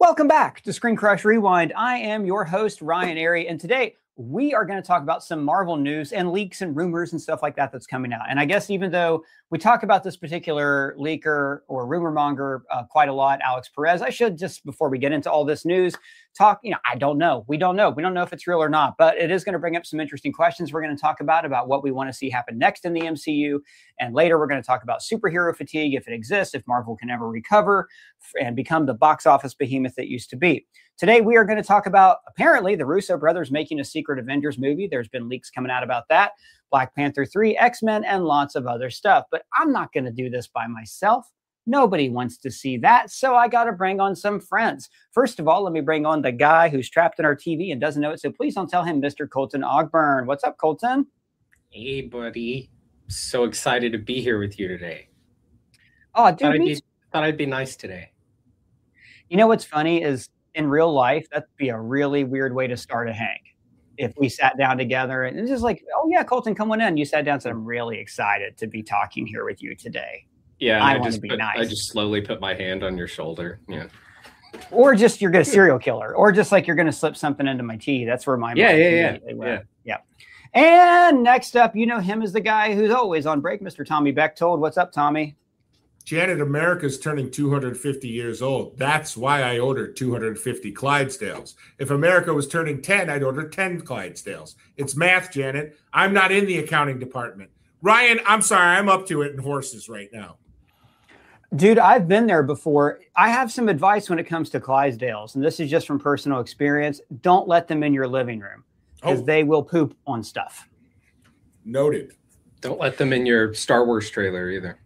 Welcome back to Screen Crush Rewind. I am your host, Ryan Airy, and today we are going to talk about some Marvel news and leaks and rumors and stuff like that that's coming out. And I guess even though we talk about this particular leaker or rumor monger quite a lot, Alex Perez, I should just, before we get into all this news, talk, I don't know. We don't know. We don't know if it's real or not, but it is going to bring up some interesting questions we're going to talk about what we want to see happen next in the MCU. And later we're going to talk about superhero fatigue, if it exists, if Marvel can ever recover and become the box office behemoth it used to be. Today, we are going to talk about, apparently, the Russo brothers making a Secret Avengers movie. There's been leaks coming out about that. Black Panther 3, X-Men, and lots of other stuff. But I'm not going to do this by myself. Nobody wants to see that, so I got to bring on some friends. First of all, let me bring on the guy who's trapped in our TV and doesn't know it, so please don't tell him, Mr. Colton Ogburn. What's up, Colton? Hey, buddy. So excited to be here with you today. Oh, dude, thought I'd be nice today. You know what's funny is, in real life, that'd be a really weird way to start a hang. If we sat down together and it's just like, oh yeah, Colton, come on in. You sat down and said, I'm really excited to be talking here with you today. Yeah, I want to be nice. I just slowly put my hand on your shoulder. Yeah. Or just you're going to serial killer, or just like you're going to slip something into my tea. That's where my yeah. And next up, you know him as the guy who's always on break, Mr. Tommy Bechtold. What's up, Tommy? Janet, America's turning 250 years old. That's why I ordered 250 Clydesdales. If America was turning 10, I'd order 10 Clydesdales. It's math, Janet. I'm not in the accounting department. Ryan, I'm sorry. I'm up to it in horses right now. Dude, I've been there before. I have some advice when it comes to Clydesdales, and this is just from personal experience. Don't let them in your living room because they will poop on stuff. Noted. Don't let them in your Star Wars trailer either.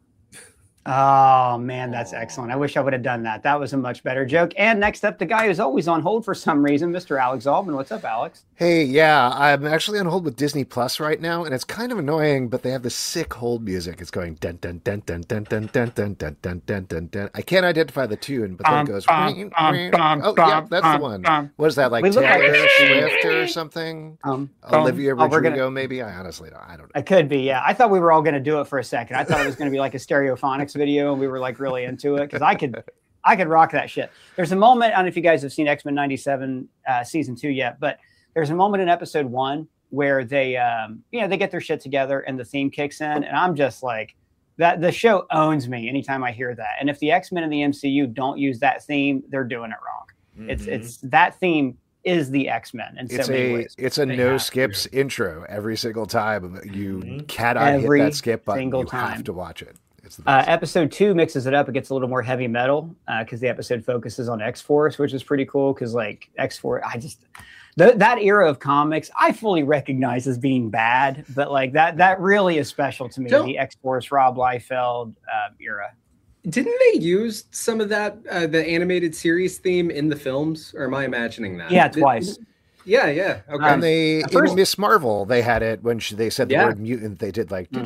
Oh, man, that's excellent. I wish I would have done that. That was a much better joke. And next up, the guy who's always on hold for some reason, Mr. Alex Altman. What's up, Alex? Hey, yeah, I'm actually on hold with Disney Plus right now, and it's kind of annoying, but they have this sick hold music. It's going dun dun dun dun dun dun dun dun dun dun dun dun dun. I can't identify the tune, but then it goes. Oh, yeah, that's the one. What is that, like Taylor Swift or something? Olivia Rodrigo, maybe? I honestly don't. I don't know. It could be, yeah. I thought we were all going to do it for a second. I thought it was going to be like a Stereophonics video, and we were like really into it because I could rock that shit. There's a moment, I don't know if you guys have seen X-Men 97 season 2 yet, but there's a moment in episode 1 where they they get their shit together and the theme kicks in, and I'm just like, that the show owns me anytime I hear that. And if the X-Men in the MCU don't use that theme, they're doing it wrong. Mm-hmm. It's that theme is the X-Men in so many ways. It's a no skips intro every single time. You cannot hit that skip button. You have to watch it. Episode 2 mixes it up. It gets a little more heavy metal because the episode focuses on X-Force, which is pretty cool because like X-Force, that era of comics, I fully recognize as being bad, but like that really is special to me, the X-Force, Rob Liefeld era. Didn't they use some of that, the animated series theme in the films, or am I imagining that? Yeah, twice. Yeah. Okay. And in Miss Marvel, they had it when they said the word mutant, they did like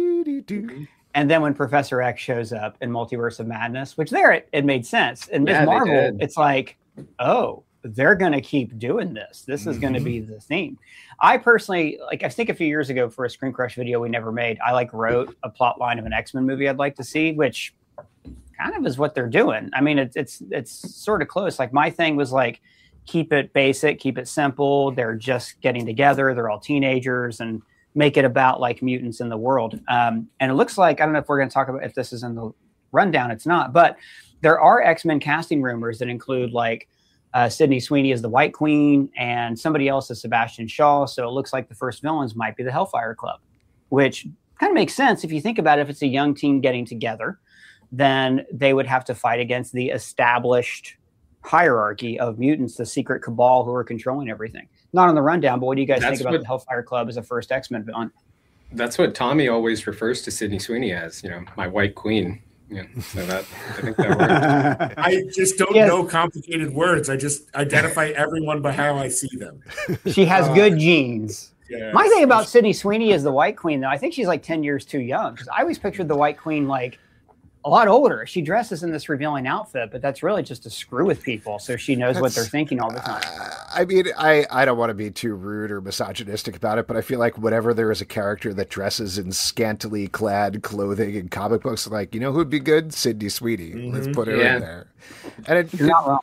And then when Professor X shows up in Multiverse of Madness, which it made sense. In Ms. Marvel, it's like, oh, they're going to keep doing this. This is going to be the theme. I personally, I think a few years ago for a Screen Crush video we never made, I wrote a plot line of an X-Men movie I'd like to see, which kind of is what they're doing. I mean, it's sort of close. Like my thing was like, keep it basic, keep it simple. They're just getting together. They're all teenagers and make it about like mutants in the world. And it looks like, I don't know if we're going to talk about if this is in the rundown, it's not, but there are X-Men casting rumors that include like Sydney Sweeney as the White Queen and somebody else as Sebastian Shaw. So it looks like the first villains might be the Hellfire Club, which kind of makes sense. If you think about it, if it's a young team getting together, then they would have to fight against the established hierarchy of mutants, the secret cabal who are controlling everything. Not on the rundown, but what do you guys think about the Hellfire Club as a first X-Men villain? That's what Tommy always refers to Sydney Sweeney as, my White Queen. Yeah, so I think that works. I just don't know complicated words. I just identify everyone by how I see them. She has good genes. Yeah, my thing about Sydney Sweeney is the White Queen, though. I think she's like 10 years too young. Because I always pictured the White Queen like a lot older. She dresses in this revealing outfit, but that's really just to screw with people so she knows what they're thinking all the time. I mean, I don't want to be too rude or misogynistic about it, but I feel like whenever there is a character that dresses in scantily clad clothing in comic books, like, who'd be good? Sydney Sweeney. Let's put her in there. And you're not wrong.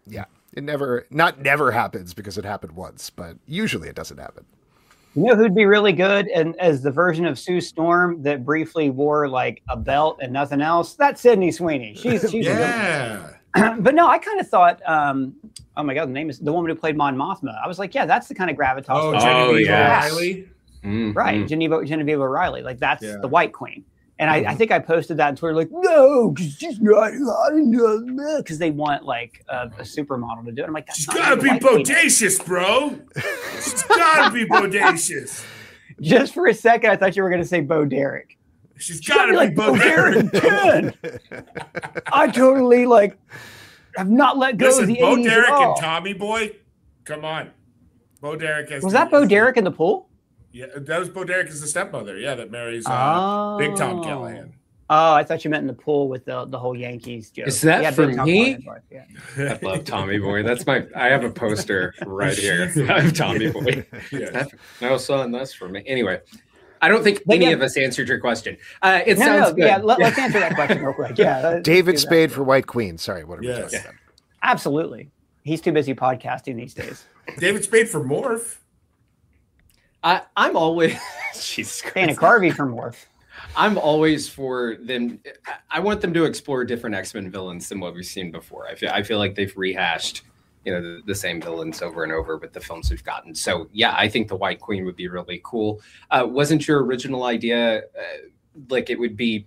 Yeah. It never happens because it happened once, but usually it doesn't happen. You know who'd be really good and as the version of Sue Storm that briefly wore like a belt and nothing else? That's Sydney Sweeney. She's yeah. But no, I kind of thought, oh my God, the name is the woman who played Mon Mothma. I was like, yeah, that's the kind of gravitas. Oh, Genevieve O'Reilly. Right, Genevieve O'Reilly. Like that's the White Queen. And I think I posted that on Twitter, like, no, because she's not hot enough. Because they want like a supermodel to do it. I'm like, that's she's gotta be bodacious, bro. She's gotta be bodacious. Just for a second, I thought you were going to say Bo Derek. She's gotta be like Bo Derek. I totally have not let go of the Bo 80s Derek at all. and Tommy Boy. Come on, Bo Derek has. Was that Bo Derek in the pool? Yeah, that was Bo Derek as the stepmother. Yeah, that marries Big Tom Callahan. Oh, I thought you meant in the pool with the whole Yankees joke. Is that for me? Yeah. I love Tommy Boy. I have a poster right here of Tommy Boy. Yes. No, son, that's for me. Anyway, I don't think any of us answered your question. It sounds good. Yeah, let's answer that question real quick. Yeah, David Spade for White Queen. Sorry, what are we talking about? Absolutely. He's too busy podcasting these days. David Spade for Morph. I'm always Jesus Christ. Dana Carvey for Morph. I'm always for them. I want them to explore different X-Men villains than what we've seen before. I feel like they've rehashed, the same villains over and over with the films we've gotten. So yeah, I think the White Queen would be really cool. Wasn't your original idea like it would be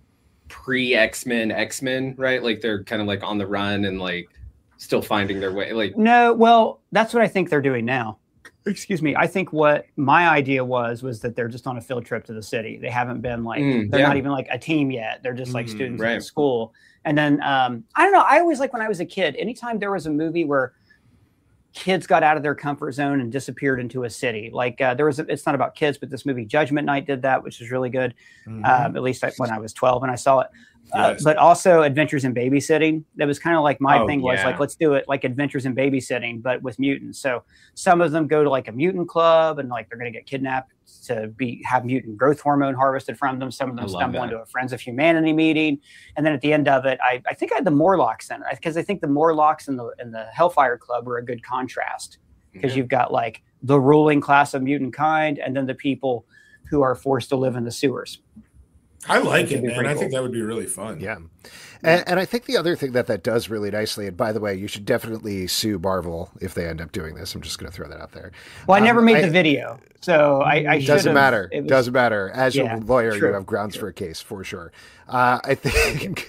pre-X-Men, right? Like they're kind of like on the run and like still finding their way. Like no, well, that's what I think they're doing now. Excuse me. I think what my idea was that they're just on a field trip to the city. They haven't been like, they're not even like a team yet. They're just like students in school. And then, I don't know. I always like when I was a kid, anytime there was a movie where kids got out of their comfort zone and disappeared into a city, like it's not about kids, but this movie Judgment Night did that, which is really good. At least when I was 12 and I saw it. But also Adventures in Babysitting. That was kind of like my thing was like, let's do it like Adventures in Babysitting, but with mutants. So some of them go to like a mutant club and like they're going to get kidnapped to have mutant growth hormone harvested from them. Some of them stumble into a Friends of Humanity meeting. And then at the end of it, I think I had the Morlocks in it because I think the Morlocks and the Hellfire Club are a good contrast because you've got like the ruling class of mutant kind and then the people who are forced to live in the sewers. I like it, man. I think that would be really fun. Yeah. And I think the other thing that does really nicely, and by the way, you should definitely sue Marvel if they end up doing this. I'm just going to throw that out there. Well, I never made the video, so I doesn't matter. It doesn't matter. As a lawyer, true. You have grounds for a case for sure. I think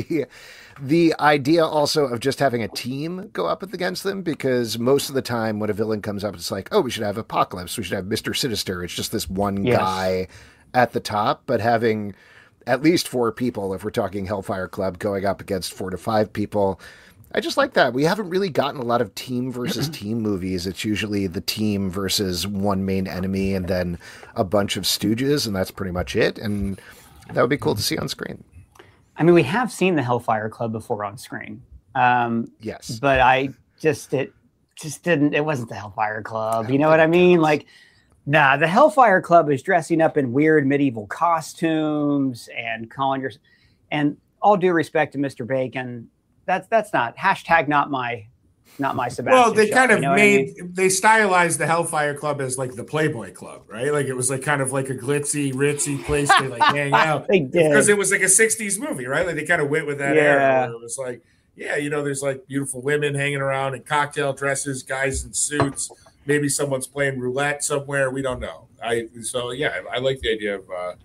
the idea also of just having a team go up against them, because most of the time when a villain comes up, it's like, oh, we should have Apocalypse. We should have Mr. Sinister. It's just this one guy at the top, but having at least 4 people, if we're talking Hellfire Club, going up against 4 to 5 people. I just like that. We haven't really gotten a lot of team versus team movies. It's usually the team versus one main enemy and then a bunch of stooges, and that's pretty much it. And that would be cool to see on screen. I mean, we have seen the Hellfire Club before on screen. Yes. But it wasn't the Hellfire Club. You know what I mean? Like, nah, the Hellfire Club is dressing up in weird medieval costumes and and all due respect to Mr. Bacon, that's not my Sebastian. Well, they show, kind of they stylized the Hellfire Club as like the Playboy Club, right? Like it was like kind of like a glitzy, ritzy place to like hang out. They did. Because it was like a 60s movie, right? Like they kind of went with that era where it was like, there's like beautiful women hanging around in cocktail dresses, guys in suits. Maybe someone's playing roulette somewhere. We don't know. I like the idea of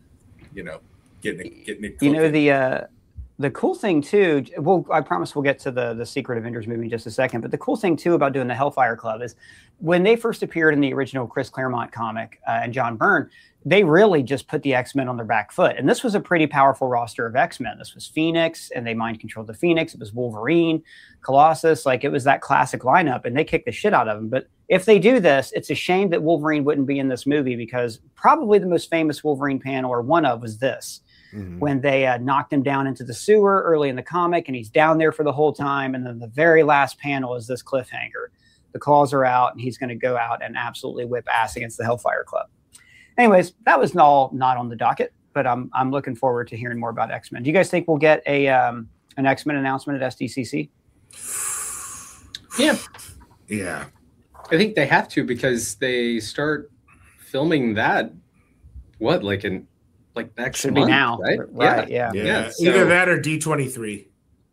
getting it. Cooking. The cool thing too. Well, I promise we'll get to the Secret Avengers movie in just a second. But the cool thing too about doing the Hellfire Club is when they first appeared in the original Chris Claremont comic and John Byrne, they really just put the X-Men on their back foot. And this was a pretty powerful roster of X-Men. This was Phoenix, and they mind controlled the Phoenix. It was Wolverine, Colossus. Like, it was that classic lineup, and they kicked the shit out of them. But if they do this, it's a shame that Wolverine wouldn't be in this movie, because probably the most famous Wolverine panel, or one of, was this. Mm-hmm. When they knocked him down into the sewer early in the comic, and he's down there for the whole time. And then the very last panel is this cliffhanger. The claws are out, and he's going to go out and absolutely whip ass against the Hellfire Club. Anyways, that was all not on the docket, but I'm looking forward to hearing more about X-Men. Do you guys think we'll get an X-Men announcement at SDCC? Yeah. Yeah. I think they have to because they start filming that like next Should month, be now, right? Yeah. So, either that or D23.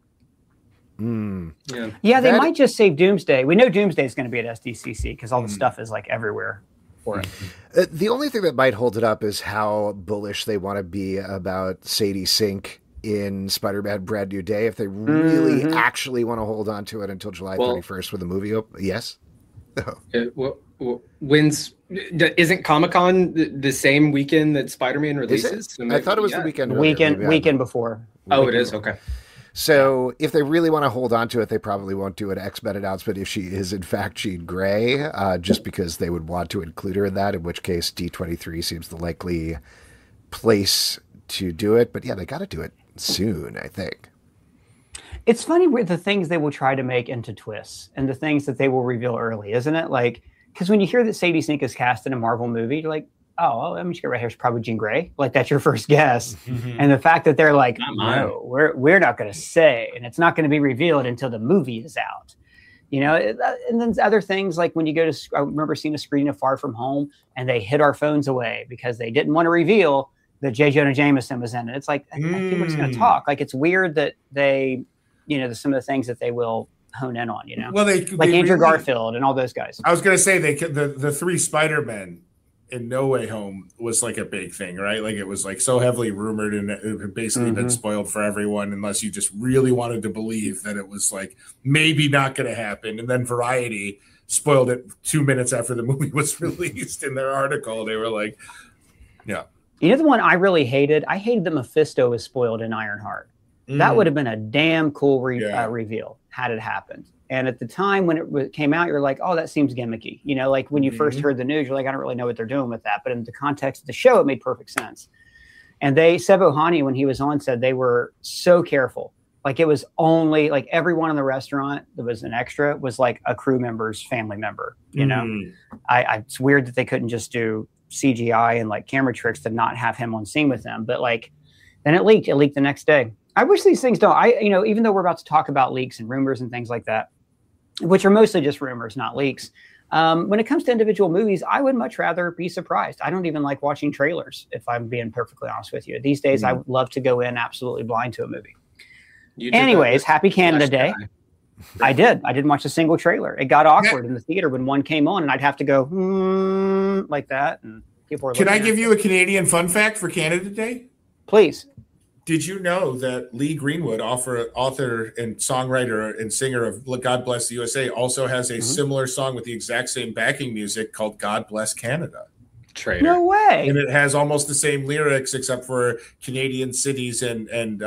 Yeah, they might just save Doomsday. We know Doomsday is going to be at SDCC because all the stuff is like everywhere for it. The only thing that might hold it up is how bullish they want to be about Sadie Sink in Spider-Man Brand New Day. If they really actually want to hold on to it until July 31st when the movie opens. Yes? When's isn't Comic-Con the same weekend that Spider-Man releases? I thought it was the weekend. Weekend before. Oh, it is? Okay. So if they really want to hold on to it, they probably won't do an X-Men announcement if she is in fact Jean Grey, just because they would want to include her in that, in which case D23 seems the likely place to do it. But yeah, they got to do it soon, I think. It's funny with the things they will try to make into twists and the things that they will reveal early, isn't it? Like, because when you hear that Sadie Sink is cast in a Marvel movie, you're like, oh, well, let me just get right here. It's probably Jean Grey. Like, that's your first guess. And the fact that they're like, no, we're not going to say, and it's not going to be revealed until the movie is out. You know, and then other things like when you go to, I remember seeing a screening of Far From Home and they hid our phones away because they didn't want to reveal that J. Jonah Jameson was in it. It's like, people are just going to talk. Like, it's weird that they, you know, some of the things that they will hone in on, you know, well, they Andrew Garfield and all those guys. I was going to say the three Spider-Men in No Way Home was like a big thing, right? Like it was like so heavily rumored and it had basically been spoiled for everyone unless you just really wanted to believe that it was like maybe not going to happen. And then Variety spoiled it 2 minutes after the movie was released in their article. They were like, yeah. You know the one I really hated? I hated that Mephisto was spoiled in Ironheart. That would have been a damn cool reveal had it happened. And at the time when it came out, you're like, oh, that seems gimmicky. You know, like when you first heard the news, you're like, I don't really know what they're doing with that. But in the context of the show, it made perfect sense. And Seb Ohani, when he was on, said they were so careful. Like it was only like everyone in the restaurant that was an extra was like a crew member's family member. You know, it's weird that they couldn't just do CGI and like camera tricks to not have him on scene with them. But like, then it leaked the next day. I wish these things don't. Even though we're about to talk about leaks and rumors and things like that, which are mostly just rumors, not leaks. When it comes to individual movies, I would much rather be surprised. I don't even like watching trailers, if I'm being perfectly honest with you. These days, I would love to go in absolutely blind to a movie. Anyways, happy Canada Day. I did. I didn't watch a single trailer. It got awkward in the theater when one came on, and I'd have to go like that. And people were. Can I give you a Canadian fun fact for Canada Day? Please. Did you know that Lee Greenwood, author and songwriter and singer of God Bless the USA, also has a similar song with the exact same backing music called God Bless Canada? Traitor. No way. And it has almost the same lyrics except for Canadian cities and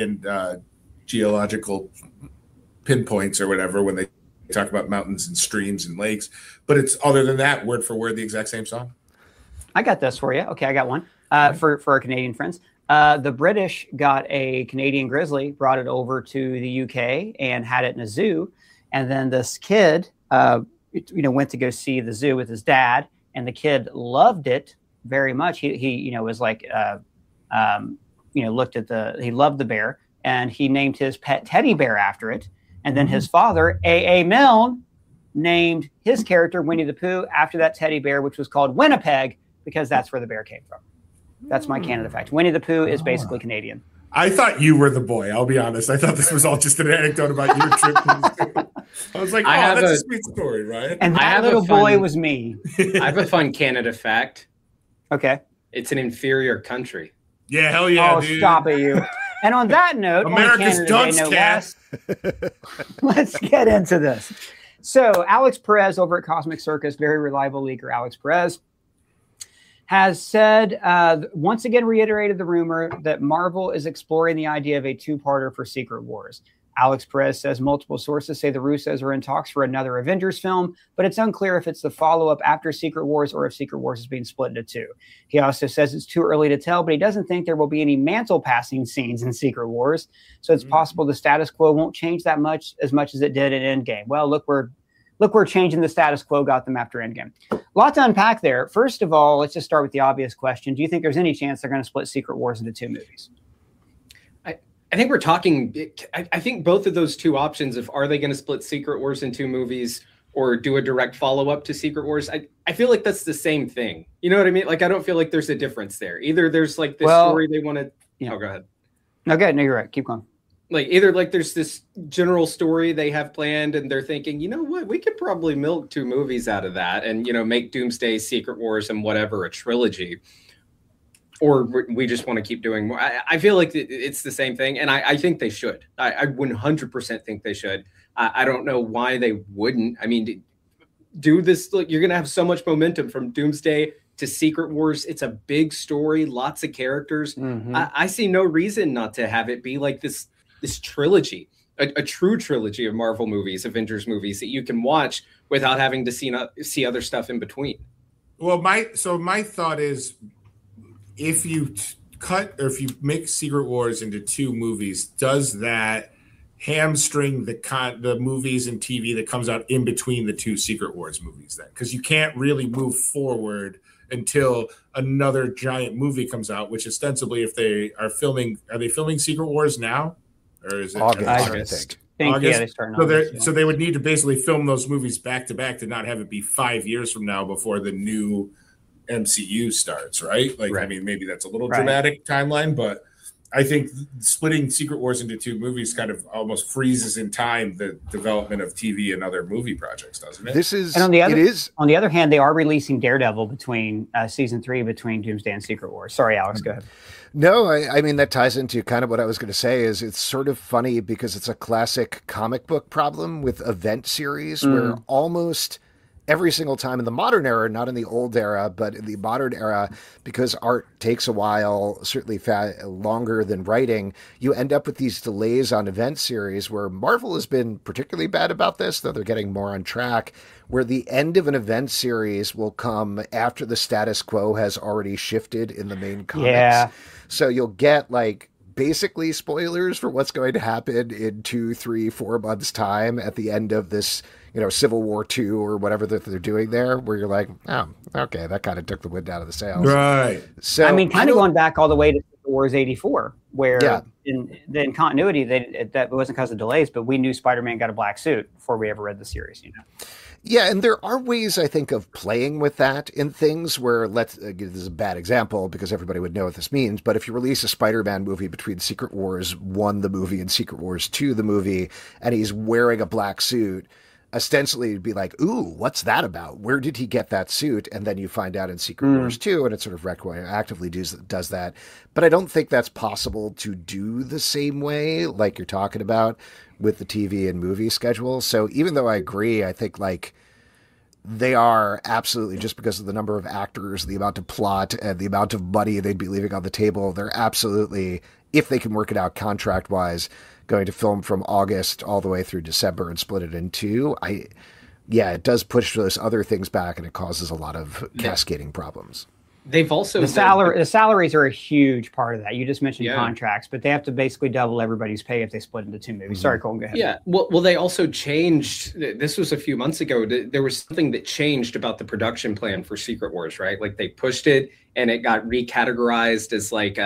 geological pinpoints or whatever when they talk about mountains and streams and lakes. But it's other than that, word for word, the exact same song. I got this for you. Okay, I got one for our Canadian friends. The British got a Canadian grizzly, brought it over to the UK and had it in a zoo. And then this kid, went to go see the zoo with his dad, and the kid loved it very much. He was like, looked at he loved the bear, and he named his pet teddy bear after it. And then his father, A.A. Milne, named his character Winnie the Pooh after that teddy bear, which was called Winnipeg, because that's where the bear came from. That's my Canada fact. Winnie the Pooh is basically Canadian. I thought you were the boy. I'll be honest. I thought this was all just an anecdote about your trip. I was like, that's a sweet story, right? And that little boy was me. I have a fun Canada fact. Okay. It's an inferior country. Yeah, hell yeah, Oh, dude. stop it, you. And on that note, America's dunce cat. Let's get into this. So Alex Perez over at Cosmic Circus, very reliable leaker Alex Perez, has said, once again reiterated the rumor that Marvel is exploring the idea of a two-parter for Secret Wars. Alex Perez says multiple sources say the Russos are in talks for another Avengers film, but it's unclear if it's the follow-up after Secret Wars or if Secret Wars is being split into two. He also says it's too early to tell, but he doesn't think there will be any mantle-passing scenes in Secret Wars, so it's possible the status quo won't change that much as it did in Endgame. Well, look where changing the status quo got them after Endgame. A lot to unpack there. First of all, let's just start with the obvious question. Do you think there's any chance they're going to split Secret Wars into two movies? I think we're talking. I think both of those two options of are they going to split Secret Wars in 2 movies or do a direct follow up to Secret Wars? I feel like that's the same thing. You know what I mean? Like I don't feel like there's a difference there. Either there's like this story they want to. Yeah. Oh, go ahead. No, good. No, you're right. Keep going. Like either like there's this general story they have planned and they're thinking, you know what, we could probably milk 2 movies out of that and make Doomsday, Secret Wars, and whatever a trilogy. Or we just want to keep doing more. I feel like it's the same thing, and I think they should. I 100% think they should. I don't know why they wouldn't. I mean, do this. Look, you're going to have so much momentum from Doomsday to Secret Wars. It's a big story, lots of characters. Mm-hmm. I see no reason not to have it be like this trilogy, a true trilogy of Marvel movies, Avengers movies that you can watch without having to see other stuff in between. Well, my thought is, if you if you make Secret Wars into 2 movies, does that hamstring the movies and TV that comes out in between the 2 Secret Wars movies then? Because you can't really move forward until another giant movie comes out, which ostensibly, if they are filming Secret Wars now? Or is it August? I think. August? Yeah, so they would need to basically film those movies back to back to not have it be 5 years from now before the new MCU starts, right? Like, right. I mean, maybe that's a little dramatic timeline, but I think splitting Secret Wars into 2 movies kind of almost freezes in time the development of TV and other movie projects, doesn't it? And on the other hand, they are releasing Daredevil between season 3 between Doomsday and Secret Wars. Sorry, Alex, go ahead. No, I mean, that ties into kind of what I was going to say. Is it's sort of funny because it's a classic comic book problem with event series where almost every single time in the modern era, not in the old era, but in the modern era, because art takes a while, certainly longer than writing, you end up with these delays on event series where Marvel has been particularly bad about this, though they're getting more on track, where the end of an event series will come after the status quo has already shifted in the main comics. Yeah. So you'll get like basically spoilers for what's going to happen in 2, 3, 4 months' time at the end of this, Civil War II or whatever that they're doing there, where you're like, oh, okay, that kind of took the wind out of the sails. Right. So I mean, kind of going back all the way to Civil Wars 84, where in continuity, that wasn't because of delays, but we knew Spider-Man got a black suit before we ever read the series, Yeah, and there are ways, I think, of playing with that in things where, this is a bad example because everybody would know what this means, but if you release a Spider-Man movie between Secret Wars 1, the movie, and Secret Wars 2, the movie, and he's wearing a black suit, ostensibly it'd be like, ooh, what's that about? Where did he get that suit? And then you find out in Secret Wars 2, and it sort of retroactively does that. But I don't think that's possible to do the same way, like you're talking about, with the TV and movie schedule. So even though I agree, I think like they are absolutely, just because of the number of actors, the amount of plot, and the amount of money they'd be leaving on the table, they're absolutely, if they can work it out contract-wise, going to film from August all the way through December and split it in 2. It does push those other things back, and it causes a lot of cascading problems. They've also the salaries are a huge part of that. You just mentioned contracts, but they have to basically double everybody's pay if they split into 2 movies. Sorry, Colton, go ahead. Yeah, well, they also changed. This was a few months ago. There was something that changed about the production plan for Secret Wars, right? Like they pushed it, and it got recategorized as like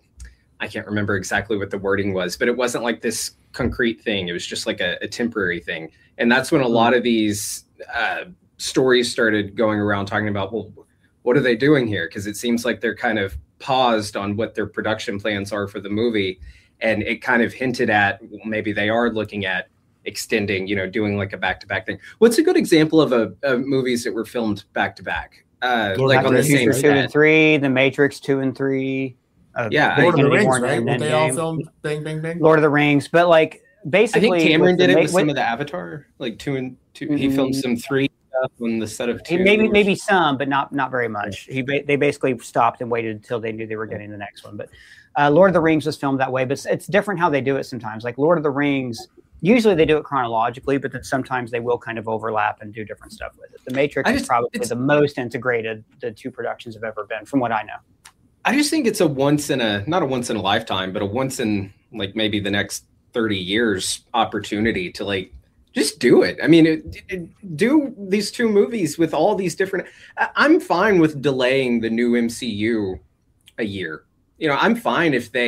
I can't remember exactly what the wording was, but it wasn't like this concrete thing. It was just like a temporary thing, and that's when a lot of these stories started going around talking about, well, what are they doing here? Because it seems like they're kind of paused on what their production plans are for the movie. And it kind of hinted at, well, maybe they are looking at extending, doing like a back-to-back thing. What's a good example of movies that were filmed back-to-back? Like on the same set? 2 and 3, The Matrix 2 and 3. Lord of the Rings, right? Were they all filmed bang, bang, bang? Lord of the Rings. But like basically, I think Cameron did it with some of the Avatar, like 2 and 2. He filmed some 3 on the set of 2. Maybe some, but not very much. They basically stopped and waited until they knew they were getting the next one. But Lord of the Rings was filmed that way, but it's different how they do it sometimes. Like Lord of the Rings, usually they do it chronologically, but then sometimes they will kind of overlap and do different stuff with it. The Matrix is probably the most integrated the 2 productions have ever been, from what I know. I just think it's not a once in a lifetime, but a once in like maybe the next 30 years opportunity to like just do it. I mean, do these 2 movies with all these different. I'm fine with delaying the new MCU a year. I'm fine if they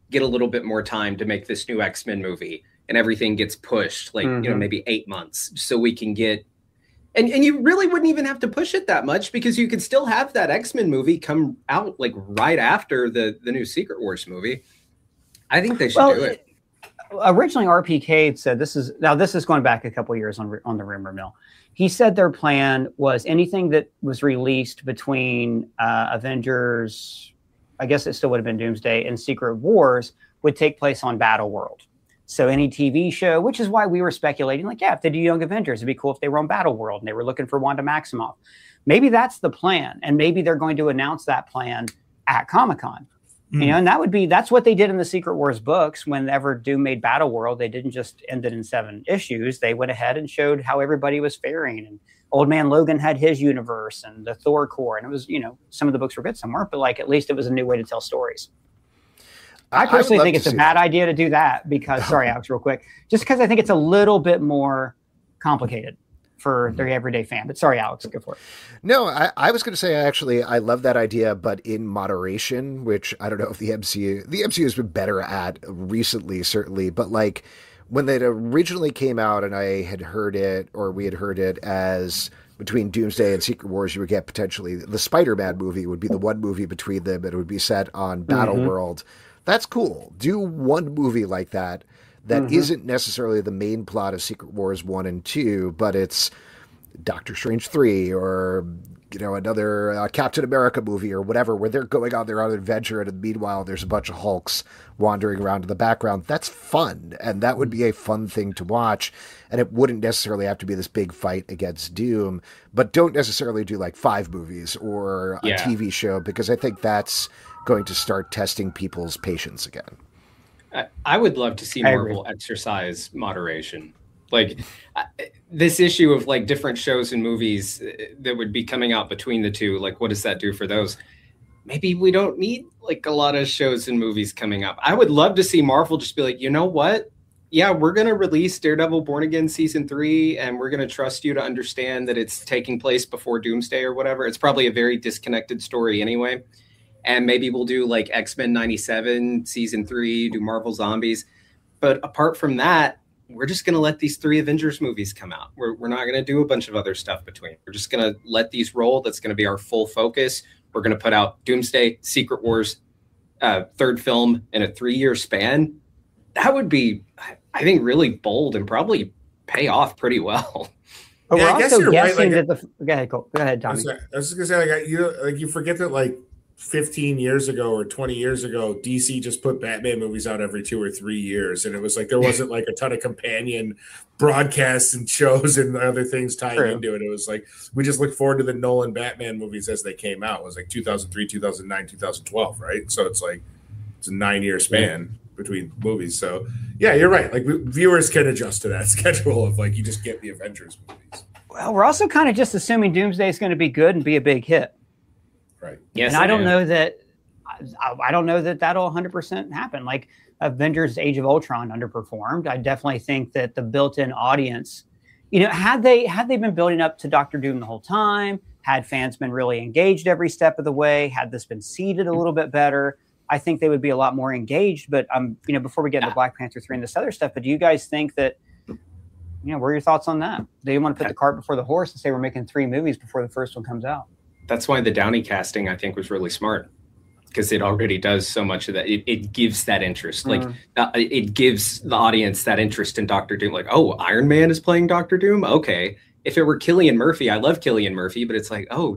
get a little bit more time to make this new X-Men movie, and everything gets pushed like, maybe 8 months, so we can get, and you really wouldn't even have to push it that much, because you could still have that X-Men movie come out like right after the new Secret Wars movie. I think they should do it. Originally, RPK said this is going back a couple years on the rumor mill. He said their plan was anything that was released between Avengers, I guess it still would have been Doomsday, and Secret Wars would take place on Battle World. So any TV show, which is why we were speculating, like, yeah, if they do Young Avengers, it'd be cool if they were on Battle World and they were looking for Wanda Maximoff. Maybe that's the plan, and maybe they're going to announce that plan at Comic-Con. You know, and that's what they did in the Secret Wars books. Whenever Doom made Battle World, they didn't just end it in 7 issues. They went ahead and showed how everybody was faring. And Old Man Logan had his universe and the Thor Corps. And it was, some of the books were good, some weren't, but like at least it was a new way to tell stories. I personally think it's a bad idea to do that because, sorry, Alex, real quick, just because I think it's a little bit more complicated for the everyday fan. But sorry, Alex, go for it. No, I was going to say, I love that idea, but in moderation, which I don't know if the MCU has been better at recently, certainly, but like when it originally came out and I had heard it, or we had heard it as between Doomsday and Secret Wars, you would get potentially the Spider-Man movie would be the one movie between them, and it would be set on Battle World. That's cool. Do one movie like that isn't necessarily the main plot of Secret Wars 1 and 2, but it's Doctor Strange 3 or, another Captain America movie or whatever, where they're going on their own adventure, and meanwhile there's a bunch of Hulks wandering around in the background. That's fun, and that would be a fun thing to watch, and it wouldn't necessarily have to be this big fight against Doom, but don't necessarily do like 5 movies or a TV show, because I think that's going to start testing people's patience again. I would love to see Marvel exercise moderation. Like this issue of like different shows and movies that would be coming out between the two. Like, what does that do for those? Maybe we don't need like a lot of shows and movies coming up. I would love to see Marvel just be like, you know what? Yeah, we're going to release Daredevil Born Again season 3, and we're going to trust you to understand that it's taking place before Doomsday or whatever. It's probably a very disconnected story anyway. And maybe we'll do like X-Men 97 season 3, do Marvel Zombies. But apart from that, we're just going to let these 3 Avengers movies come out. We're not going to do a bunch of other stuff between. We're just going to let these roll. That's going to be our full focus. We're going to put out Doomsday, Secret Wars, 3rd film in a 3-year span. That would be, I think, really bold and probably pay off pretty well. But we're also guessing that Go ahead, Tommy. I was just going to say, you forget that like 15 years ago or 20 years ago, DC just put Batman movies out every 2 or 3 years. And it was like, there wasn't like a ton of companion broadcasts and shows and other things tying into it. It was like, we just look forward to the Nolan Batman movies as they came out. It was like 2003, 2009, 2012, right? So it's like, it's a 9-year span between movies. So yeah, you're right. Like viewers can adjust to that schedule of like, you just get the Avengers movies. Well, we're also kind of just assuming Doomsday is going to be good and be a big hit. Right. Yes, and I don't know that that'll 100% happen. Like Avengers Age of Ultron underperformed. I definitely think that the built-in audience, had they been building up to Doctor Doom the whole time, had fans been really engaged every step of the way, had this been seeded a little bit better, I think they would be a lot more engaged. But before we get into Black Panther 3 and this other stuff, but do you guys think that, what are your thoughts on that? Do you want to put the cart before the horse and say we're making 3 movies before the first one comes out? That's why the Downey casting, I think, was really smart, because it already does so much of that. It gives that interest. Like it gives the audience that interest in Doctor Doom. Like, oh, Iron Man is playing Doctor Doom. Okay. If it were Cillian Murphy, I love Cillian Murphy, but it's like, oh,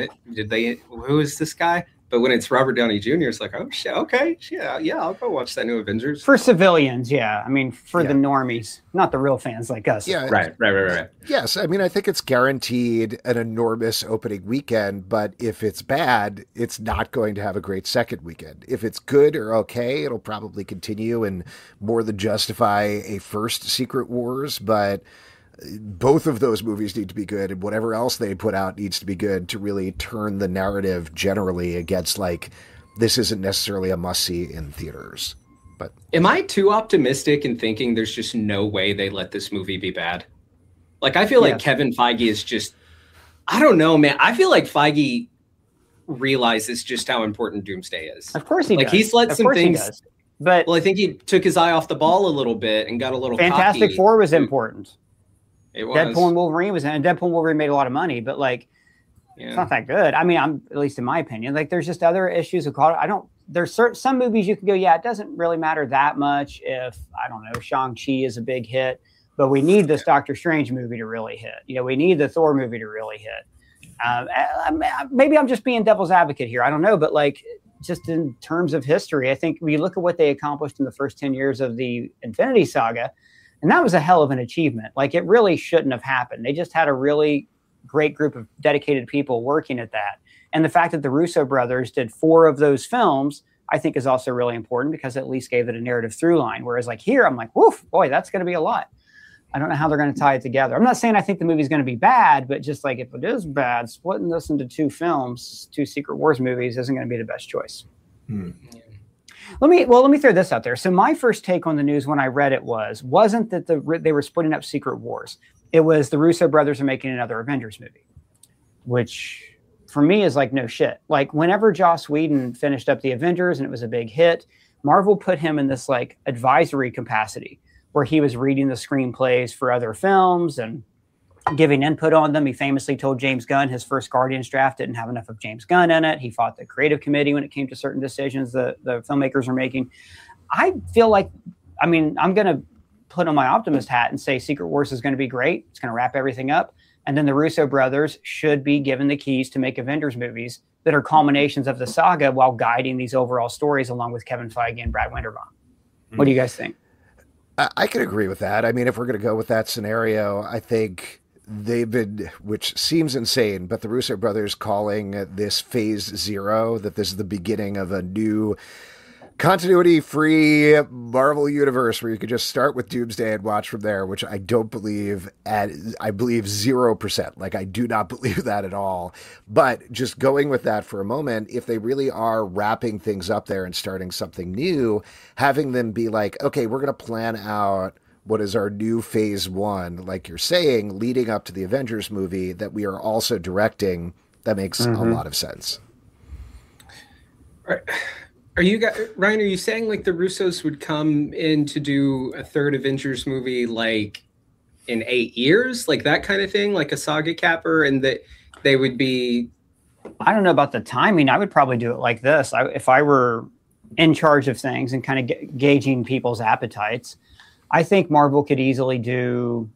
who is this guy? But when it's Robert Downey Jr., it's like, oh, shit, okay, yeah, I'll go watch that new Avengers. For civilians, yeah. I mean, for the normies, not the real fans like us. Yeah, right. Yes, I mean, I think it's guaranteed an enormous opening weekend, but if it's bad, it's not going to have a great second weekend. If it's good or okay, it'll probably continue and more than justify a first Secret Wars, but both of those movies need to be good, and whatever else they put out needs to be good to really turn the narrative generally against like, this isn't necessarily a must-see in theaters. But am I too optimistic in thinking there's just no way they let this movie be bad? Like, I feel like Kevin Feige is just, I don't know, man. I feel like Feige realizes just how important Doomsday is. Of course he does. Like, he's let some things. But I think he took his eye off the ball a little bit and got a little Fantastic cocky. Four was important. It was. Deadpool and Wolverine was, and Deadpool and Wolverine made a lot of money, but like, it's not that good. I mean, I'm at least in my opinion. Like, there's just other issues of quality. There's some movies you can go, yeah, it doesn't really matter that much if, I don't know, Shang-Chi is a big hit, but we need this Doctor Strange movie to really hit. You know, we need the Thor movie to really hit. Maybe I'm just being devil's advocate here. I don't know, but like, just in terms of history, I think we look at what they accomplished in the first 10 years of the Infinity Saga, and that was a hell of an achievement. Like, it really shouldn't have happened. They just had a really great group of dedicated people working at that. And the fact that the Russo brothers did 4 of those films, I think is also really important, because it at least gave it a narrative through line. Whereas like here, I'm like, woof, boy, that's going to be a lot. I don't know how they're going to tie it together. I'm not saying I think the movie's going to be bad, but just like, if it is bad, splitting this into 2 films, 2 Secret Wars movies, isn't going to be the best choice. Let me throw this out there. So my first take on the news when I read it wasn't that they were splitting up Secret Wars. It was the Russo brothers are making another Avengers movie, which for me is like, no shit. Like, whenever Joss Whedon finished up the Avengers and it was a big hit, Marvel put him in this like advisory capacity where he was reading the screenplays for other films and giving input on them. He famously told James Gunn his first Guardians draft didn't have enough of James Gunn in it. He fought the creative committee when it came to certain decisions the filmmakers were making. I feel like, I mean, I'm going to put on my optimist hat and say Secret Wars is going to be great. It's going to wrap everything up. And then the Russo brothers should be given the keys to make Avengers movies that are culminations of the saga while guiding these overall stories along with Kevin Feige and Brad Winderbaum. What do you guys think? I could agree with that. I mean, if we're going to go with that scenario, I think they've been, which seems insane, but the Russo brothers calling this phase 0, that this is the beginning of a new continuity-free Marvel universe where you could just start with Doomsday and watch from there, which I don't believe I believe 0%. Like, I do not believe that at all. But just going with that for a moment, if they really are wrapping things up there and starting something new, having them be like, okay, we're going to plan out what is our new phase 1, like you're saying, leading up to the Avengers movie that we are also directing, that makes a lot of sense. Are you guys, Ryan, are you saying like the Russos would come in to do a third Avengers movie like in 8 years, like that kind of thing, like a saga capper, and that they would be? I don't know about the timing. I would probably do it like this. If I were in charge of things and kind of gauging people's appetites, I think Marvel could easily do,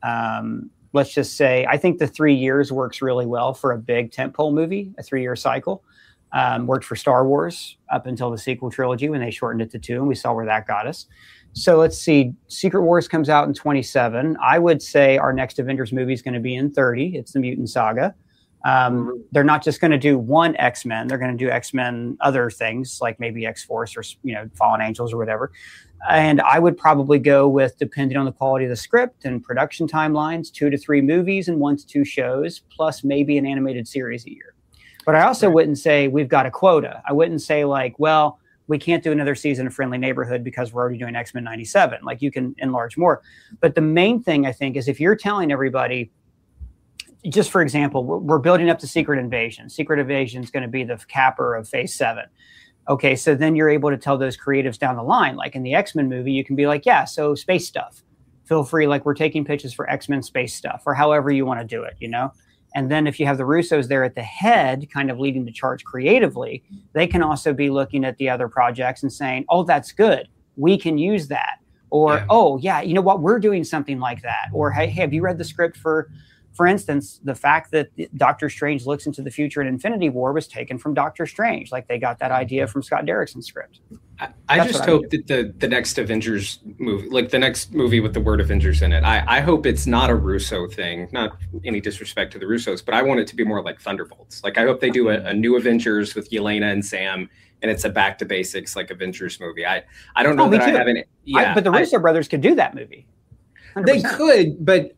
let's just say, I think the 3 years works really well for a big tentpole movie, a 3-year cycle. Worked for Star Wars up until the sequel trilogy when they shortened it to 2, and we saw where that got us. So let's see, Secret Wars comes out in 27. I would say our next Avengers movie is going to be in 30. It's the Mutant Saga. They're not just going to do one X-Men. They're going to do X-Men other things, like maybe X-Force or, Fallen Angels or whatever. And I would probably go with, depending on the quality of the script and production timelines, 2 to 3 movies and 1 to 2 shows, plus maybe an animated series a year. But I also wouldn't say we've got a quota. I wouldn't say like, well, we can't do another season of Friendly Neighborhood because we're already doing X-Men 97. Like, you can enlarge more. But the main thing, I think, is if you're telling everybody, just for example, we're building up the Secret Invasion. Secret Invasion is going to be the capper of phase 7. Okay, so then you're able to tell those creatives down the line, like in the X-Men movie, you can be like, yeah, so space stuff. Feel free, like, we're taking pitches for X-Men space stuff, or however you want to do it, And then if you have the Russos there at the head, kind of leading the charge creatively, they can also be looking at the other projects and saying, oh, that's good. We can use that. Or, oh, yeah, you know what? We're doing something like that. Or, hey, have you read the script for instance, the fact that Doctor Strange looks into the future in Infinity War was taken from Doctor Strange. Like, they got that idea from Scott Derrickson's script. I just hope that the next Avengers movie, like the next movie with the word Avengers in it, I hope it's not a Russo thing, not any disrespect to the Russos, but I want it to be more like Thunderbolts. Like, I hope they do a new Avengers with Yelena and Sam, and it's a back to basics like Avengers movie. I don't know that I have any. Yeah, but the Russo brothers could do that movie. 100%. They could, but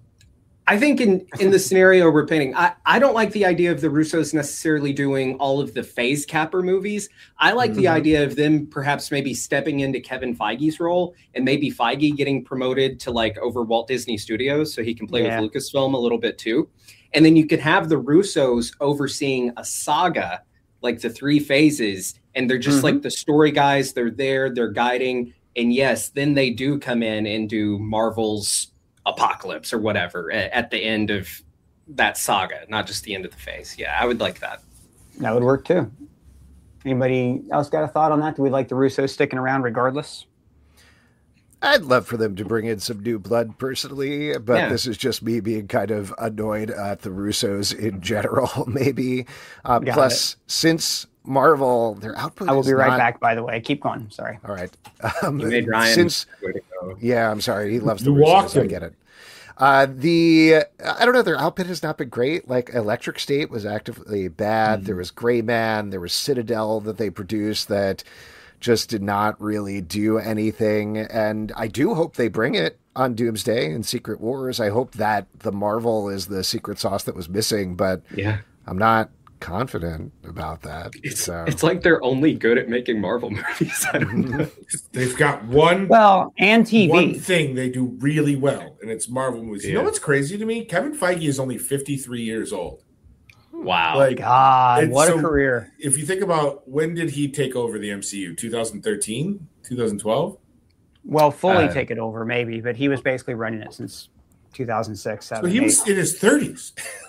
I think in the scenario we're painting, I don't like the idea of the Russos necessarily doing all of the phase capper movies. I like the idea of them perhaps maybe stepping into Kevin Feige's role, and maybe Feige getting promoted to like over Walt Disney Studios so he can play with Lucasfilm a little bit too. And then you could have the Russos overseeing a saga, like the 3 phases, and they're just like the story guys. They're there, they're guiding, and yes, then they do come in and do Marvel's Apocalypse or whatever at the end of that saga, not just the end of the phase. Yeah, I would like that. That would work too. Anybody else got a thought on that? Do we like the Russos sticking around regardless? I'd love for them to bring in some new blood personally, but this is just me being kind of annoyed at the Russos in general, maybe. Plus, since Marvel, their output I will be right back, by the way. Keep going. Sorry. All right. You made Ryan. Yeah, I'm sorry. He loves the Russos. I get it. I don't know, their output has not been great. Like Electric State was actively bad. There was Gray Man. There was Citadel that they produced that just did not really do anything. And I do hope they bring it on Doomsday and Secret Wars. I hope that the Marvel is the secret sauce that was missing, but I'm not confident about that. It's like they're only good at making Marvel movies. I don't know. They've got one and TV. One thing they do really well, and it's Marvel movies. You know what's crazy to me? Kevin Feige is only 53 years old. Wow. Like, God, what a career. If you think about when did he take over the MCU? 2013? 2012? Well, fully take it over, maybe, but he was basically running it since 2006. So he was in his 30s.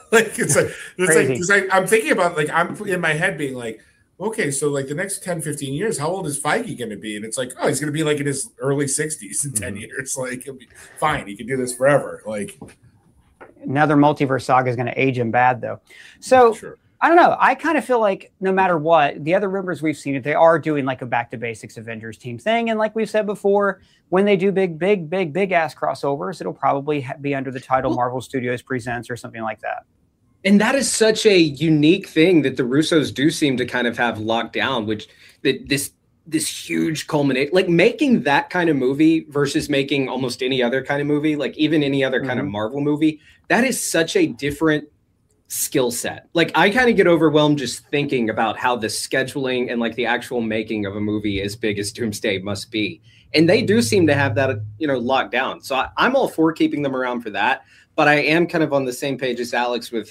I'm thinking about, like, I'm in my head being like, okay, so like the next 10, 15 years, how old is Feige going to be? And it's like, oh, he's going to be like in his early 60s in 10 years. Like, he'll be fine. He can do this forever. Like, another multiverse saga is going to age him bad, though. So I don't know. I kind of feel like no matter what, the other rumors we've seen, they are doing like a back to basics Avengers team thing. And like we've said before, when they do big ass crossovers, it'll probably be under the title Marvel Studios Presents or something like that. And that is such a unique thing that the Russos do seem to kind of have locked down, which this huge culminate, like making that kind of movie versus making almost any other kind of movie, like even any other kind of Marvel movie, that is such a different skill set. Like I kind of get overwhelmed just thinking about how the scheduling and like the actual making of a movie as big as Doomsday must be. And they do seem to have that, locked down. So I'm all for keeping them around for that. But I am kind of on the same page as Alex with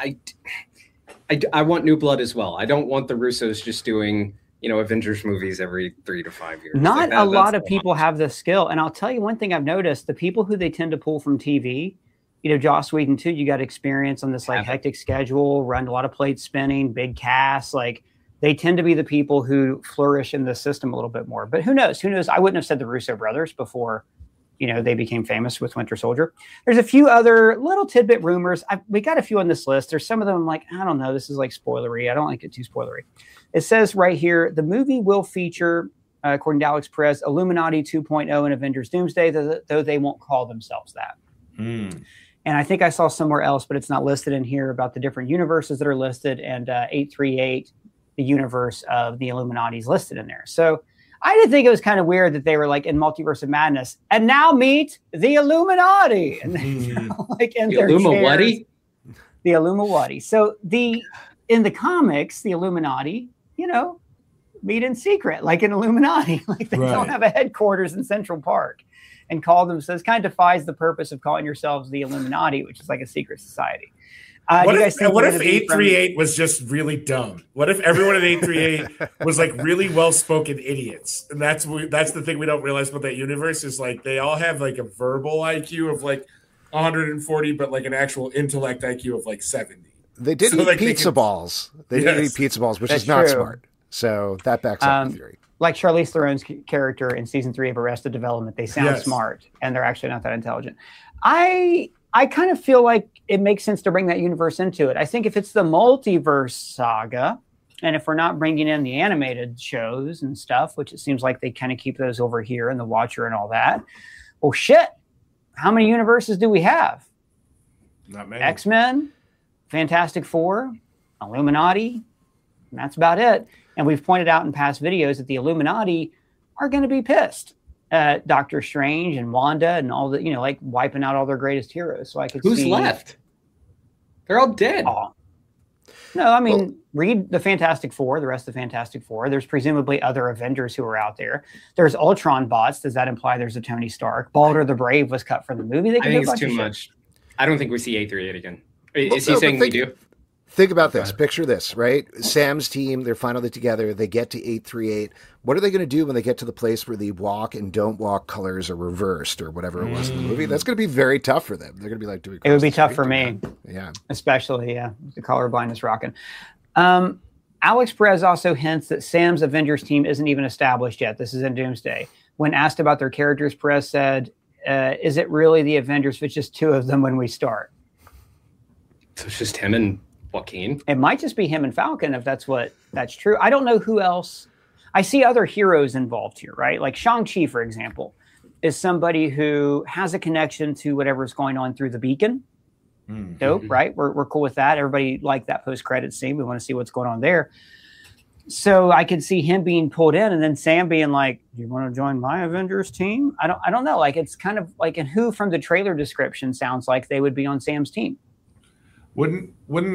I want new blood as well. I don't want the Russos just doing, Avengers movies every 3 to 5 years. Not a lot of people have this skill. And I'll tell you one thing I've noticed, the people who they tend to pull from TV, Joss Whedon too, you got experience on this like hectic schedule, run a lot of plates spinning, big casts. Like they tend to be the people who flourish in the system a little bit more. But who knows? I wouldn't have said the Russo brothers before they became famous with Winter Soldier. There's a few other little tidbit rumors. We got a few on this list. There's some of them I'm like, I don't know. This is like spoilery. I don't like it too spoilery. It says right here, the movie will feature, according to Alex Perez, Illuminati 2.0 and Avengers Doomsday, though they won't call themselves that. And I think I saw somewhere else, but it's not listed in here, about the different universes that are listed, and 838, the universe of the Illuminati, is listed in there. So I did think it was kind of weird that they were like in Multiverse of Madness, and now meet the Illuminati, and like in their Illuminati, the Illuminati. So in the comics, the Illuminati, meet in secret, like an Illuminati, like they don't have a headquarters in Central Park, and call them. So this kind of defies the purpose of calling yourselves the Illuminati, which is like a secret society. What if 838 was just really dumb? What if everyone at 838 was like really well-spoken idiots? And that's the thing we don't realize about that universe is like they all have like a verbal IQ of like 140, but like an actual intellect IQ of like 70. They did eat pizza balls. They did eat pizza balls, which is not smart. So that backs up the theory. Like Charlize Theron's character in season 3 of Arrested Development, they sound smart and they're actually not that intelligent. I kind of feel like it makes sense to bring that universe into it. I think if it's the multiverse saga, and if we're not bringing in the animated shows and stuff, which it seems like they kind of keep those over here and the Watcher and all that, well, shit, how many universes do we have? Not many. X-Men, Fantastic Four, Illuminati, and that's about it. And we've pointed out in past videos that the Illuminati are going to be pissed. Doctor Strange and Wanda and all the, like wiping out all their greatest heroes. So I could Who's left? They're all dead. No, I mean, read the Fantastic Four, the rest of the Fantastic Four. There's presumably other Avengers who are out there. There's Ultron bots. Does that imply there's a Tony Stark? Balder the Brave was cut from the movie. I think it's too much. I don't think we see 838 again. Is he saying we do? Think about this. Picture this, right? Sam's team, they're finally together. They get to 838. What are they going to do when they get to the place where the walk and don't walk colors are reversed or whatever it was in the movie? That's going to be very tough for them. They're going to be like, it would be tough for me. Yeah. Especially, the color blindness rocking. Alex Perez also hints that Sam's Avengers team isn't even established yet. This is in Doomsday. When asked about their characters, Perez said, is it really the Avengers if it's just two of them when we start? So it's just him and Joaquin? It might just be him and Falcon if that's true. I don't know who else. I see other heroes involved here, right? Like Shang-Chi, for example, is somebody who has a connection to whatever's going on through the beacon. Dope, right? We're cool with that. Everybody liked that post-credit scene. We want to see what's going on there. So I could see him being pulled in and then Sam being like, do you want to join my Avengers team? I don't know. Like, it's kind of like, and who from the trailer description sounds like they would be on Sam's team? Wouldn't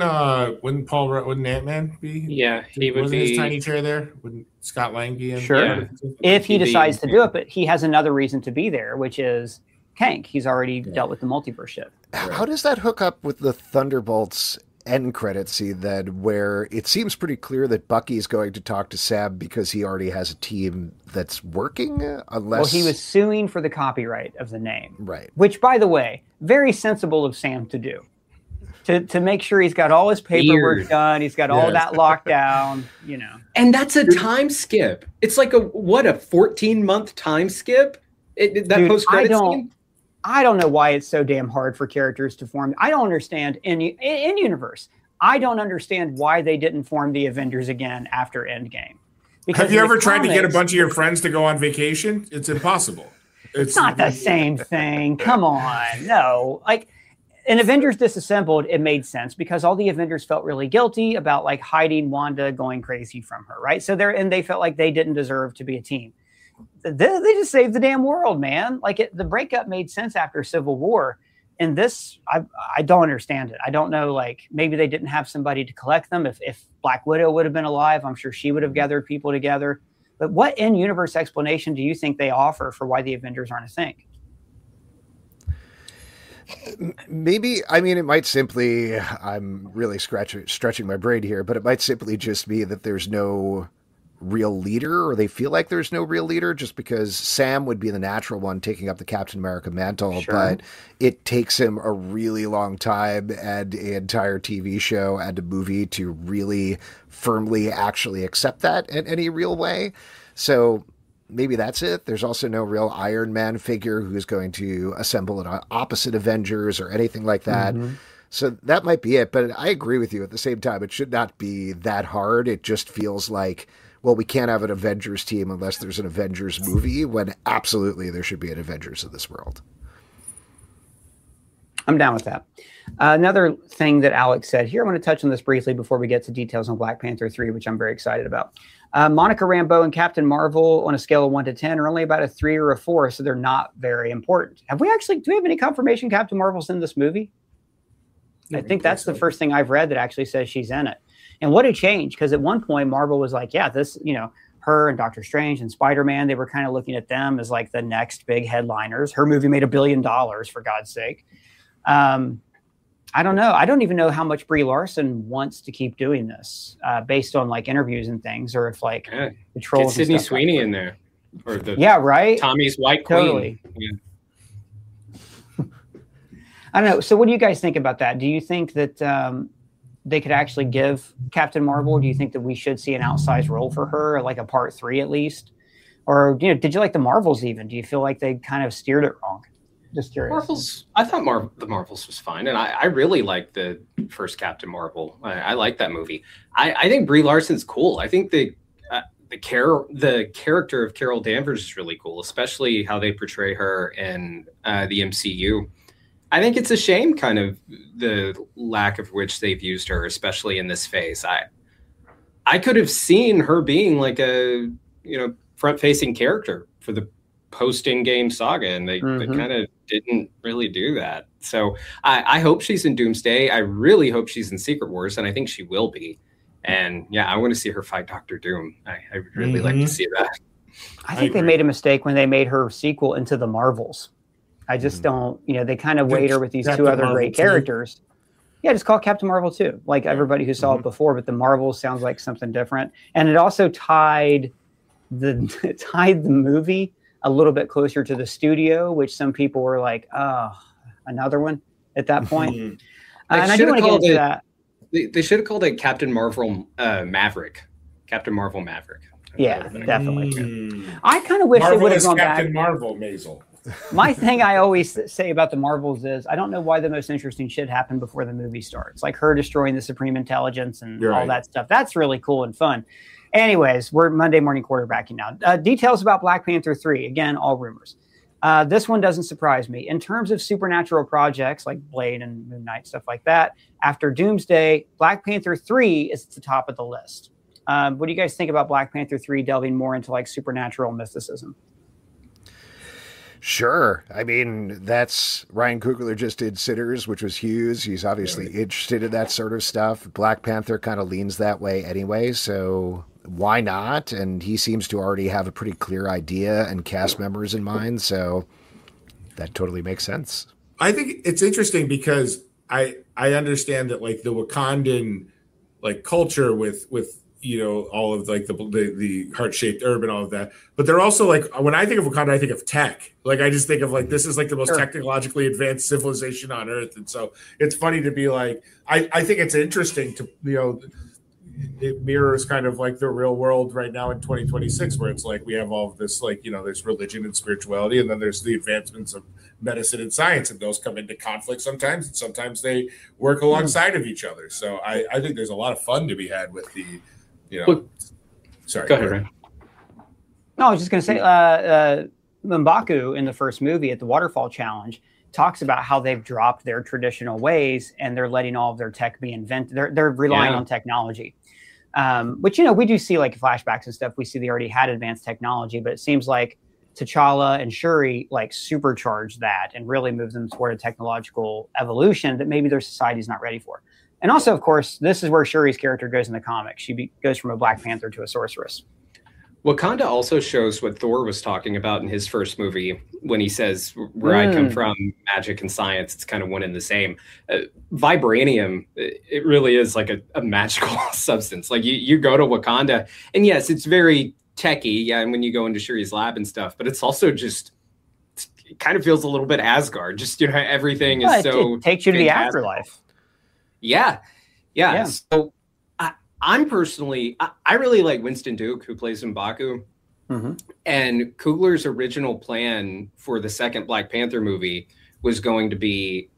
Ant-Man be? Yeah, he would be. His tiny chair there? Wouldn't Scott Lang be in? Sure. Yeah. If he decides to do it, but he has another reason to be there, which is Kank. He's already dealt with the multiverse shit. How does that hook up with the Thunderbolts end credit scene then, where it seems pretty clear that Bucky's going to talk to Sam because he already has a team that's working? Well, he was suing for the copyright of the name. Right. Which, by the way, very sensible of Sam to do. To make sure he's got all his paperwork done, he's got all that locked down, And that's a time skip. It's like a 14-month time skip? That post-credit scene? I don't know why it's so damn hard for characters to form. I don't understand in universe. I don't understand why they didn't form the Avengers again after Endgame. Have you ever tried to get a bunch of your friends to go on vacation? It's impossible. It's not the same thing. Come on. No. Like, in Avengers Disassembled, it made sense because all the Avengers felt really guilty about like hiding Wanda going crazy from her, right? So they felt like they didn't deserve to be a team. They just saved the damn world, man. Like the breakup made sense after Civil War. And this, I don't understand it. I don't know, like maybe they didn't have somebody to collect them. If Black Widow would have been alive, I'm sure she would have gathered people together. But what in-universe explanation do you think they offer for why the Avengers aren't a thing? Maybe, I mean, it might simply, I'm really stretching my brain here, but it might simply just be that there's no real leader, or they feel like there's no real leader, just because Sam would be the natural one taking up the Captain America mantle, but it takes him a really long time and an entire TV show and a movie to really firmly actually accept that in any real way. So maybe that's it. There's also no real Iron Man figure who's going to assemble an opposite Avengers or anything like that. So that might be it. But I agree with you at the same time. It should not be that hard. It just feels like, well, we can't have an Avengers team unless there's an Avengers movie, when absolutely there should be an Avengers of this world. I'm down with that. Another thing that Alex said here, I want to touch on this briefly before we get to details on Black Panther 3, which I'm very excited about. Monica Rambeau and Captain Marvel on a scale of 1 to 10 are only about a 3 or a 4, so they're not very important. Do we have any confirmation Captain Marvel's in this movie? I think that's the first thing I've read that actually says she's in it. And what a change, because at one point Marvel was like, yeah, this, her and Doctor Strange and Spider-Man, they were kind of looking at them as like the next big headliners. Her movie made $1 billion, for God's sake. I don't know. I don't even know how much Brie Larson wants to keep doing this, based on like interviews and things, or if like the trolls. Get Sydney Sweeney in there, or right. Tommy's White Queen. Totally. Yeah. I don't know. So, what do you guys think about that? Do you think that they could actually give Captain Marvel? Or do you think that we should see an outsized role for her, like a part 3 at least? Or did you like the Marvels even? Do you feel like they kind of steered it wrong? Just curious. I thought the Marvels was fine, and I really liked the first Captain Marvel. I like that movie. I think Brie Larson's cool. I think the character of Carol Danvers is really cool, especially how they portray her in the MCU. I think it's a shame, kind of the lack of which they've used her, especially in this phase. I could have seen her being like a front-facing character for the post-in-game saga, and they kind of didn't really do that. So I hope she's in Doomsday. I really hope she's in Secret Wars, and I think she will be. And yeah, I want to see her fight Doctor Doom. I would really like to see that. I think they made a mistake when they made her sequel into the Marvels. I just don't, they kind of weight her with these two other great characters. Yeah, just call it Captain Marvel 2, like everybody who saw it before, but the Marvel sounds like something different. And it also tied the movie a little bit closer to the studio, which some people were like, oh, another one at that point. And I do want to get into that. They should have called it Captain Marvel Maverick. Captain Marvel Maverick. Yeah, definitely. I kind of wish they would have gone Captain back. Marvel, Maisel. My thing I always say about the Marvels is I don't know why the most interesting shit happened before the movie starts. Like her destroying the Supreme Intelligence and all that stuff. That's really cool and fun. Anyways, we're Monday morning quarterbacking now. Details about Black Panther 3. Again, all rumors. This one doesn't surprise me. In terms of supernatural projects like Blade and Moon Knight, stuff like that, after Doomsday, Black Panther 3 is at the top of the list. What do you guys think about Black Panther 3 delving more into like supernatural mysticism? Sure. I mean, that's Ryan Coogler just did Sinners, which was huge. He's obviously interested in that sort of stuff. Black Panther kind of leans that way anyway, so why not? And he seems to already have a pretty clear idea and cast members in mind, so that totally makes sense. I think it's interesting because I understand that like the Wakandan like culture with all of like the heart-shaped herb and all of that, but they're also like, when I think of Wakanda, I think of tech. Like I just think of like this is like the most technologically advanced civilization on earth, and so it's funny to be like, I think it's interesting to it mirrors kind of like the real world right now in 2026, where it's like we have all of this like there's religion and spirituality, and then there's the advancements of medicine and science, and those come into conflict sometimes, and sometimes they work alongside of each other. So I think there's a lot of fun to be had with the sorry. Go ahead, Ryan. No, I was just going to say, M'Baku in the first movie at the Waterfall Challenge talks about how they've dropped their traditional ways and they're letting all of their tech be invented. They're relying on technology, which, we do see like flashbacks and stuff. We see they already had advanced technology, but it seems like T'Challa and Shuri like supercharge that and really move them toward a technological evolution that maybe their society is not ready for. And also, of course, this is where Shuri's character goes in the comics. She goes from a Black Panther to a sorceress. Wakanda also shows what Thor was talking about in his first movie when he says, where I come from, magic and science, it's kind of one and the same. Vibranium, it really is like a magical substance. Like you go to Wakanda, and yes, it's very techie. Yeah, and when you go into Shuri's lab and stuff, but it's also just, it kind of feels a little bit Asgard. Just, everything is so it takes you to the afterlife. Yeah. So I'm personally, I really like Winston Duke, who plays M'Baku. And Coogler's original plan for the second Black Panther movie was going to be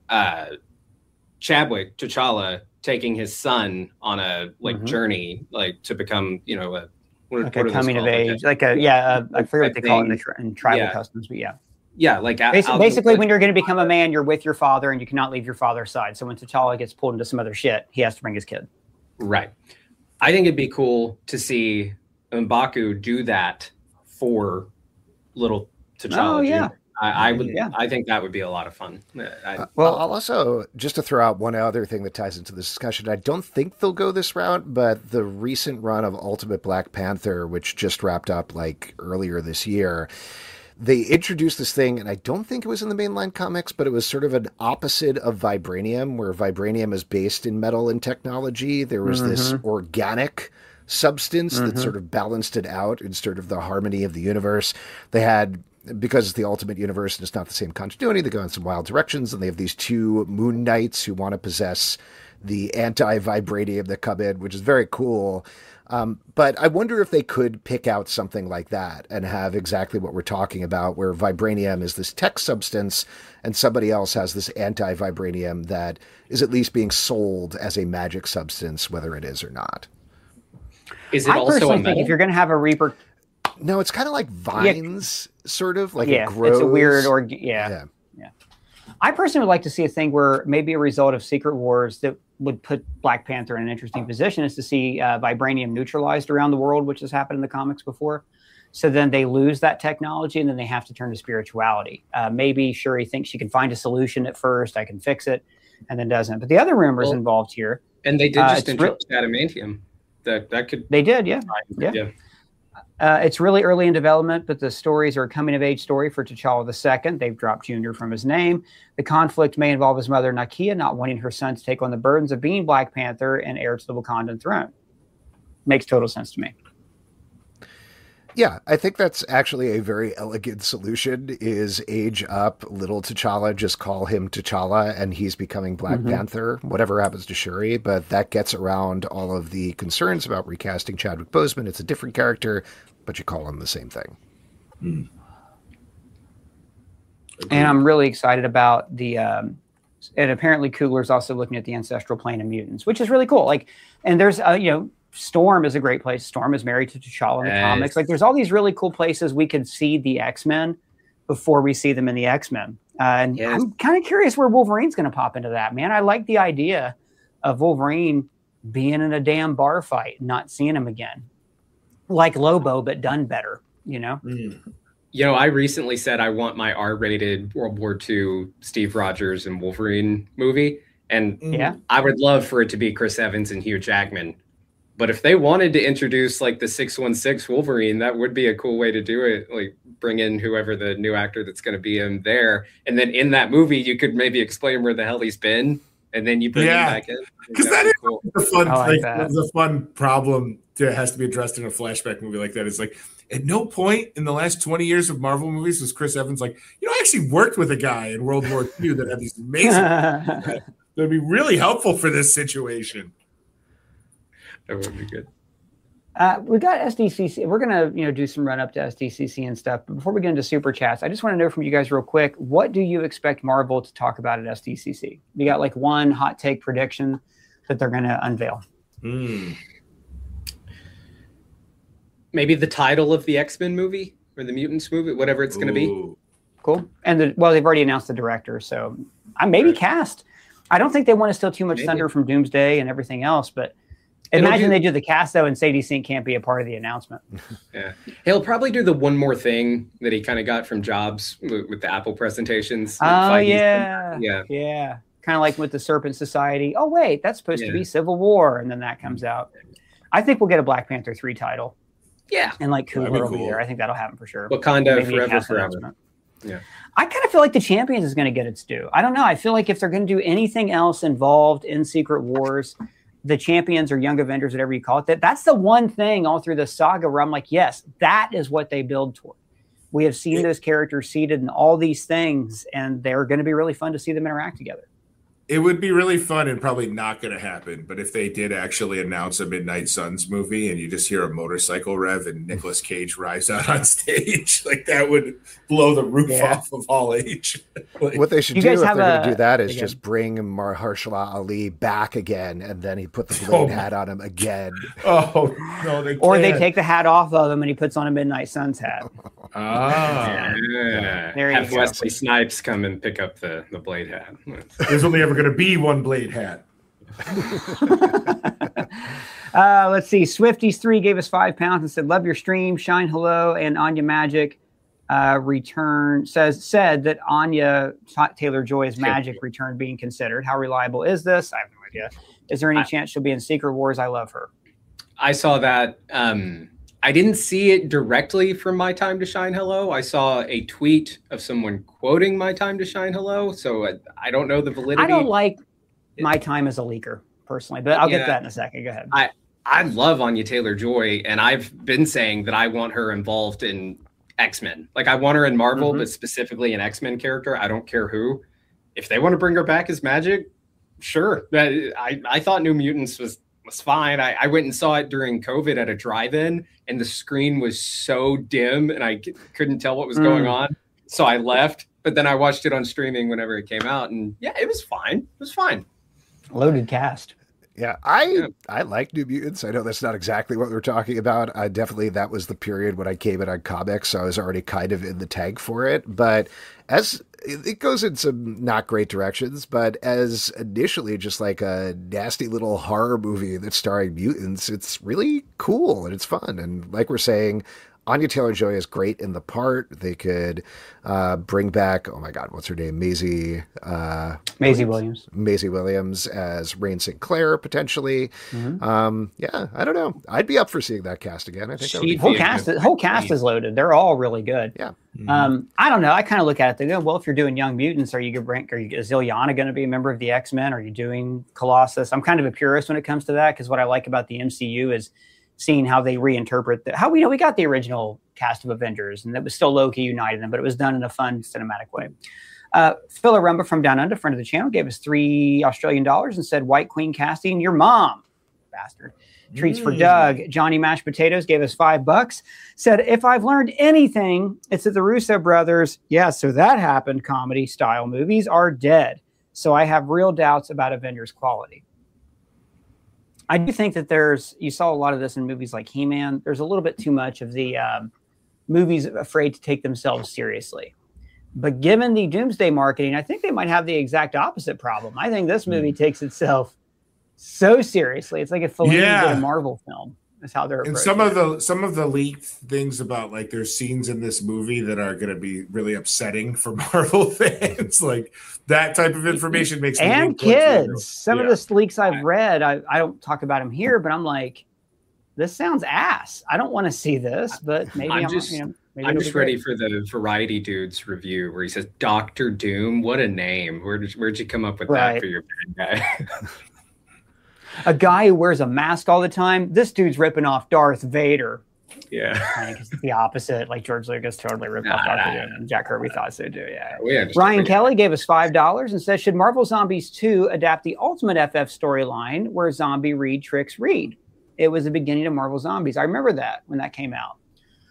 Chadwick, T'Challa, taking his son on a journey, like to become, a coming of age, I forget what they call it in tribal customs, but like basically when you're going to become a man, you're with your father and you cannot leave your father's side. So when T'Challa gets pulled into some other shit, he has to bring his kid. Right. I think it'd be cool to see M'Baku do that for little T'Challa. Oh, yeah. I would. Yeah. I think that would be a lot of fun. Well, I'll also, just to throw out one other thing that ties into this discussion, I don't think they'll go this route, but the recent run of Ultimate Black Panther, which just wrapped up like earlier this year, they introduced this thing, and I don't think it was in the mainline comics, but it was sort of an opposite of vibranium, where vibranium is based in metal and technology. There was this organic substance that sort of balanced it out in sort of the harmony of the universe. They had, because it's the Ultimate Universe and it's not the same continuity, they go in some wild directions, and they have these two Moon Knights who want to possess the anti-vibranium that come in, which is very cool. But I wonder if they could pick out something like that and have exactly what we're talking about, where vibranium is this tech substance and somebody else has this anti-vibranium that is at least being sold as a magic substance, whether it is or not. Is it also a metal? Think if you're going to have a Reaper... No, it's kind of like vines, sort of, like it grows. It's a weird... I personally would like to see a thing where maybe a result of Secret Wars that would put Black Panther in an interesting position is to see vibranium neutralized around the world, which has happened in the comics before. So then they lose that technology and then they have to turn to spirituality. Maybe Shuri thinks she can find a solution at first, I can fix it, and then doesn't. But the other rumors involved here. And they did just introduce adamantium. That could... They did, yeah. It's really early in development, but the stories are a coming-of-age story for T'Challa II. They've dropped Junior from his name. The conflict may involve his mother, Nakia, not wanting her son to take on the burdens of being Black Panther and heir to the Wakandan throne. Makes total sense to me. Yeah, I think that's actually a very elegant solution, is age up little T'Challa, just call him T'Challa, and he's becoming Black Panther, whatever happens to Shuri, but that gets around all of the concerns about recasting Chadwick Boseman. It's a different character, but you call him the same thing. And I'm really excited about the, and apparently Coogler's also looking at the ancestral plane of mutants, which is really cool. Like, and there's, Storm is a great place. Storm is married to T'Challa in the comics. Like, there's all these really cool places we could see the X-Men before we see them in the X-Men. And I'm kind of curious where Wolverine's going to pop into that, man. I like the idea of Wolverine being in a damn bar fight, not seeing him again. Like Lobo, but done better, I recently said I want my R-rated World War II Steve Rogers and Wolverine movie. And I would love for it to be Chris Evans and Hugh Jackman. But if they wanted to introduce like the 616 Wolverine, that would be a cool way to do it. Like, bring in whoever the new actor that's going to be in there. And then in that movie, you could maybe explain where the hell he's been. And then you bring him back in. Because that is cool. The fun problem that has to be addressed in a flashback movie like that. Is like, at no point in the last 20 years of Marvel movies was Chris Evans like, I actually worked with a guy in World War II that had these amazing that would be really helpful for this situation. That would be good. We got SDCC. We're going to, do some run up to SDCC and stuff. But before we get into super chats, I just want to know from you guys real quick, what do you expect Marvel to talk about at SDCC? You got like one hot take prediction that they're going to unveil? Maybe the title of the X-Men movie or the Mutants movie, whatever it's going to be. Cool. And they've already announced the director, so maybe cast. I don't think they want to steal too much thunder from Doomsday and everything else, but imagine they do the cast, though, and Sadie Sink can't be a part of the announcement. Yeah. He'll probably do the one more thing that he kind of got from Jobs with the Apple presentations. Oh, yeah. Yeah. Kind of like with the Serpent Society. Oh, wait, that's supposed to be Civil War, and then that comes out. I think we'll get a Black Panther 3 title. Yeah. And like Coogler will be there. I think that'll happen for sure. Wakanda forever. Yeah. I kind of feel like the Champions is going to get its due. I don't know. I feel like if they're going to do anything else involved in Secret Wars, the Champions or Young Avengers, whatever you call it, that's the one thing all through the saga where I'm like, yes, that is what they build toward. We have seen those characters seated in all these things, and they're going to be really fun to see them interact together. It would be really fun and probably not going to happen. But if they did actually announce a Midnight Suns movie and you just hear a motorcycle rev and Nicolas Cage rise out on stage, like that would blow the roof off of all age. What they should do if they're going to do that is just bring Mahershala Ali back again, and then he put the blade hat on him again. Oh, no, they can't. Or they take the hat off of him and he puts on a Midnight Suns hat. There have Wesley Snipes come and pick up the blade hat. There's only ever going to be one blade hat. Let's see. Swifties3 gave us £5 and said, "Love your stream. Shine hello." And Anya Magic said that Anya Taylor-Joy's Magic return being considered. How reliable is this? I have no idea. Is there any chance she'll be in Secret Wars? I love her. I saw that. I didn't see it directly from My Time to Shine Hello. I saw a tweet of someone quoting My Time to Shine Hello. So I don't know the validity. I don't like My Time as a leaker personally, but I'll get that in a second. Go ahead. I love Anya Taylor-Joy, and I've been saying that I want her involved in X-Men. Like, I want her in Marvel, but specifically an X-Men character. I don't care who. If they want to bring her back as Magic, sure. I thought New Mutants was fine. I went and saw it during COVID at a drive-in, and the screen was so dim and I couldn't tell what was going on. So I left, but then I watched it on streaming whenever it came out, and it was fine. It was fine. Loaded cast. Yeah, I like New Mutants. I know that's not exactly what we're talking about. Definitely that was the period when I came in on comics, so I was already kind of in the tank for it. But as it goes in some not great directions, but as initially just like a nasty little horror movie that's starring mutants, it's really cool and it's fun. And like we're saying, Anya Taylor-Joy is great in the part. They could bring back, oh my God, what's her name? Maisie Williams. Maisie Williams as Rain St. Clair, potentially. Yeah, I don't know. I'd be up for seeing that cast again. I think the whole cast is loaded. They're all really good. Yeah. I don't know. I kind of look at it. They go, well, if you're doing Young Mutants, is Illyana going to be a member of the X-Men? Are you doing Colossus? I'm kind of a purist when it comes to that, because what I like about the MCU is seeing how they reinterpret how we got the original cast of Avengers, and that was still Loki united them, but it was done in a fun cinematic way. Phil Arumba from Down Under, friend of the channel, gave us $3 Australian and said, White Queen casting your mom, bastard. Treats for Doug. Johnny Mashed Potatoes gave us $5. Said, if I've learned anything, it's that the Russo brothers, so that happened comedy style movies are dead. So I have real doubts about Avengers quality. I do think that you saw a lot of this in movies like He-Man. There's a little bit too much of the movies afraid to take themselves seriously. But given the Doomsday marketing, I think they might have the exact opposite problem. I think this movie takes itself so seriously. It's like if Fellini did a Marvel film. That's how they're. And some of the leaked things about, like, there's scenes in this movie that are going to be really upsetting for Marvel fans. Like, that type of information makes and kids. Some of the leaks I've read, I don't talk about them here, but I'm like, this sounds ass. I don't want to see this, but maybe I'm just ready for the Variety Dude's review where he says Dr. Doom. What a name! Where'd you come up with that for your bad guy? A guy who wears a mask all the time. This dude's ripping off Darth Vader. Yeah. I think it's the opposite. Like George Lucas totally ripped off Darth Vader, and Jack Kirby thought so too. Yeah. Ryan Kelly gave us $5 and says, should Marvel Zombies 2 adapt the Ultimate FF storyline where Zombie Reed tricks Reed? It was the beginning of Marvel Zombies. I remember that when that came out.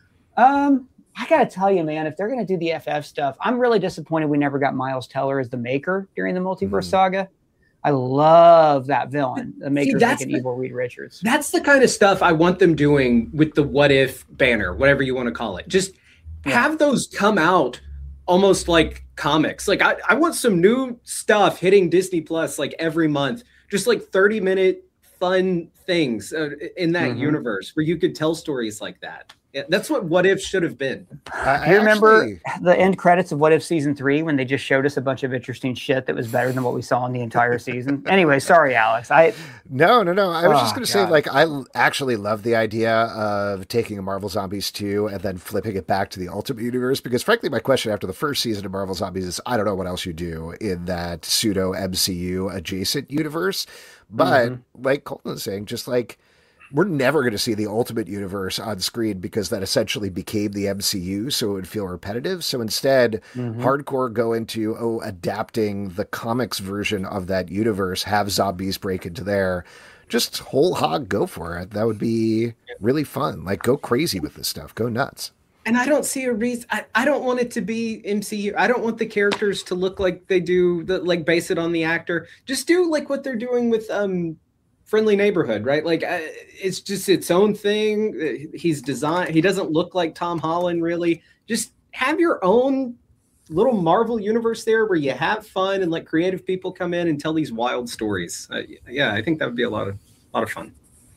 I got to tell you, man, if they're going to do the FF stuff, I'm really disappointed we never got Miles Teller as the Maker during the Multiverse saga. I love that villain. The Maker's like an evil Reed Richards. That's the kind of stuff I want them doing with the What If banner, whatever you want to call it. Just have those come out almost like comics. Like I want some new stuff hitting Disney Plus like every month. Just like 30-minute fun things in that universe where you could tell stories like that. Yeah, that's what If should have been. You remember the end credits of What If Season 3 when they just showed us a bunch of interesting shit that was better than what we saw in the entire season? Anyway, sorry, Alex. No. I was just going to say, like, I actually love the idea of taking a Marvel Zombies 2 and then flipping it back to the Ultimate Universe, because frankly, my question after the first season of Marvel Zombies is, I don't know what else you do in that pseudo MCU adjacent universe. But like Colton was saying, just like, we're never going to see the Ultimate Universe on screen because that essentially became the MCU, so it would feel repetitive. So instead, hardcore go into adapting the comics version of that universe, have zombies break into there. Just whole hog, go for it. That would be really fun. Like, go crazy with this stuff. Go nuts. And I don't see a reason. I don't want it to be MCU. I don't want the characters to look like they do, like base it on the actor. Just do like what they're doing with Friendly Neighborhood, right? Like it's just its own thing. He doesn't look like Tom Holland, really. Just have your own little Marvel universe there where you have fun and let creative people come in and tell these wild stories. I think that would be a lot of fun.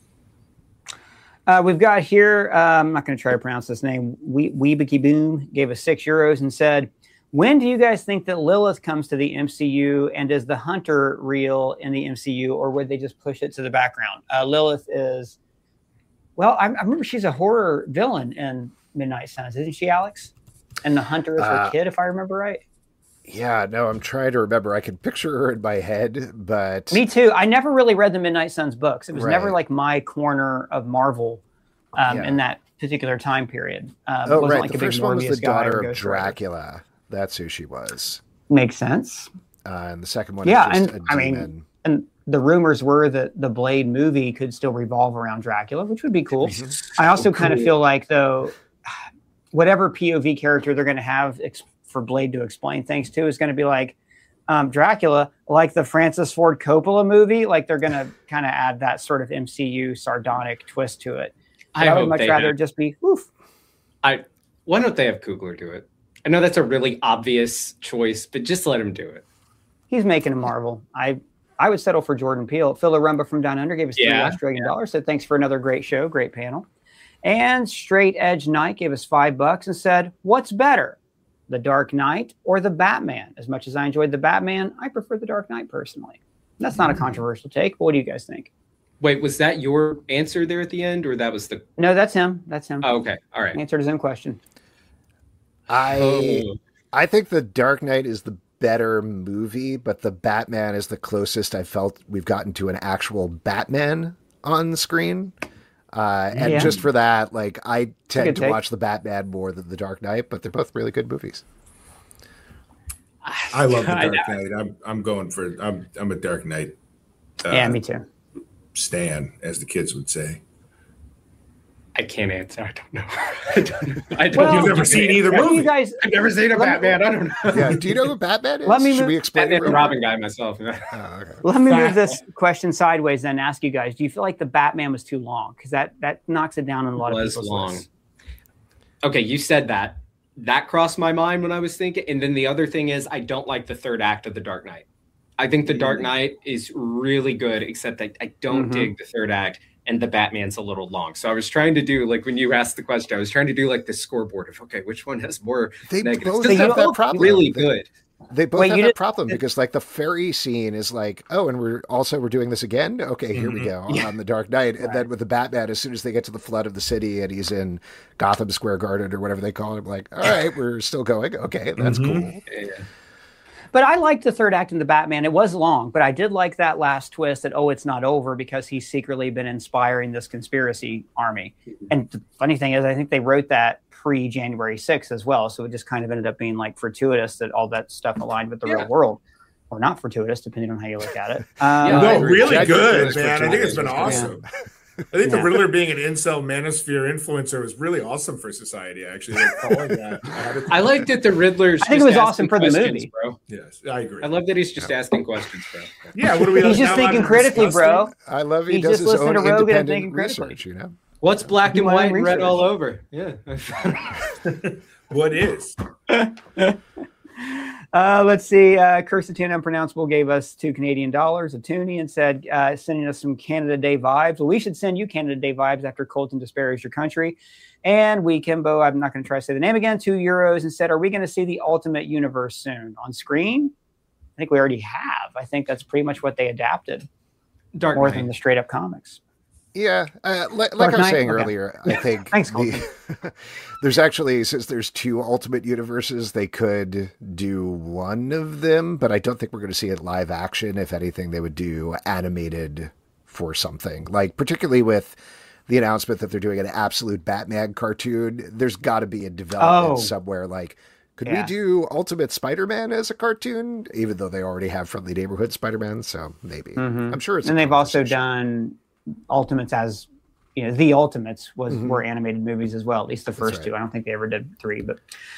We've got here, I'm not going to try to pronounce this name. Weebicky Boom gave us €6 and said, when do you guys think that Lilith comes to the MCU, and is the Hunter real in the MCU, or would they just push it to the background? Lilith is, well, I remember she's a horror villain in Midnight Suns, isn't she, Alex? And the Hunter is her kid, if I remember right. Yeah, no, I'm trying to remember. I can picture her in my head, but... Me too. I never really read the Midnight Suns books. It was never like my corner of Marvel in that particular time period. Like the first one was the daughter of Dracula. That's who she was. Makes sense. And the second one is just a demon. And the rumors were that the Blade movie could still revolve around Dracula, which would be cool. I also kind of feel like, though, whatever POV character they're going to have for Blade to explain things to is going to be like Dracula, like the Francis Ford Coppola movie. Like they're going to kind of add that sort of MCU sardonic twist to it. I would much rather just be, oof. Why don't they have Coogler do it? I know that's a really obvious choice, but just let him do it. He's making a Marvel. I would settle for Jordan Peele. Phil Arumba from Down Under gave us $3 Australian. Said, thanks for another great show. Great panel. And Straight Edge Knight gave us $5 and said, what's better, The Dark Knight or The Batman? As much as I enjoyed The Batman, I prefer The Dark Knight personally. That's not a controversial take, but what do you guys think? Wait, was that your answer there at the end, or that was the... No, that's him. That's him. Oh, okay. All right. Answered his own question. I think The Dark Knight is the better movie, but The Batman is the closest I felt we've gotten to an actual Batman on the screen. And just for that, like, I tend to watch The Batman more than The Dark Knight, but they're both really good movies. I love The Dark Knight. I'm a Dark Knight. Yeah, me too. Stan, as the kids would say. I can't answer. I don't know. You've never seen either movie. I've never seen a Batman. I don't know. Yeah. Do you know what Batman is? Should we explain Batman and Robin guy myself. Okay. Let me move this question sideways and ask you guys, do you feel like the Batman was too long? Because that knocks it down in a lot of people's lists. Okay, you said that. That crossed my mind when I was thinking. And then the other thing is, I don't like the third act of The Dark Knight. I think The Dark Knight is really good, except that I don't dig the third act. And the Batman's a little long. So I was trying to do, like, when you asked the question, I was trying to do like the scoreboard of, okay, which one has more negatives? Both have that problem. Really good. They both have that problem because, like, the ferry scene is like, oh, and we're doing this again? Okay, here we go on The Dark Knight. And then with the Batman, as soon as they get to the flood of the city and he's in Gotham Square Garden or whatever they call it, like, all right, we're still going. Okay, that's cool. Yeah. But I liked the third act in The Batman. It was long, but I did like that last twist that, it's not over because he's secretly been inspiring this conspiracy army. And the funny thing is, I think they wrote that pre-January 6th as well. So it just kind of ended up being like fortuitous that all that stuff aligned with the real world. Or not fortuitous, depending on how you look at it. Really good, man. I think it's been awesome. I think the Riddler being an incel manosphere influencer was really awesome for society, actually. I liked that the Riddler's I think it was awesome for the movie. Bro. Yes, I agree. I love that he's just asking questions, bro. Yeah, what are we He's just thinking critically, bro. I love he does his own independent research, you know? What's black and white and red all over? Yeah. What is? Let's see. Cursatune Unpronounceable gave us $2 Canadian, a toonie, and said, sending us some Canada Day vibes. Well, we should send you Canada Day vibes after Colton disparages your country. And Kimbo, I'm not going to try to say the name again, €2, and said, are we going to see the Ultimate Universe soon on screen? I think we already have. I think that's pretty much what they adapted. More than the straight up comics. Yeah, like I was saying earlier, I think there's actually, since there's two Ultimate Universes, they could do one of them, but I don't think we're going to see it live action. If anything, they would do animated for something, like particularly with the announcement that they're doing an absolute Batman cartoon. There's got to be a development somewhere. Like, could we do Ultimate Spider-Man as a cartoon, even though they already have Friendly Neighborhood Spider-Man? So maybe I'm sure it's. And they've also done Ultimates as, the Ultimates were animated movies as well, at least the first two. I don't think they ever did three, but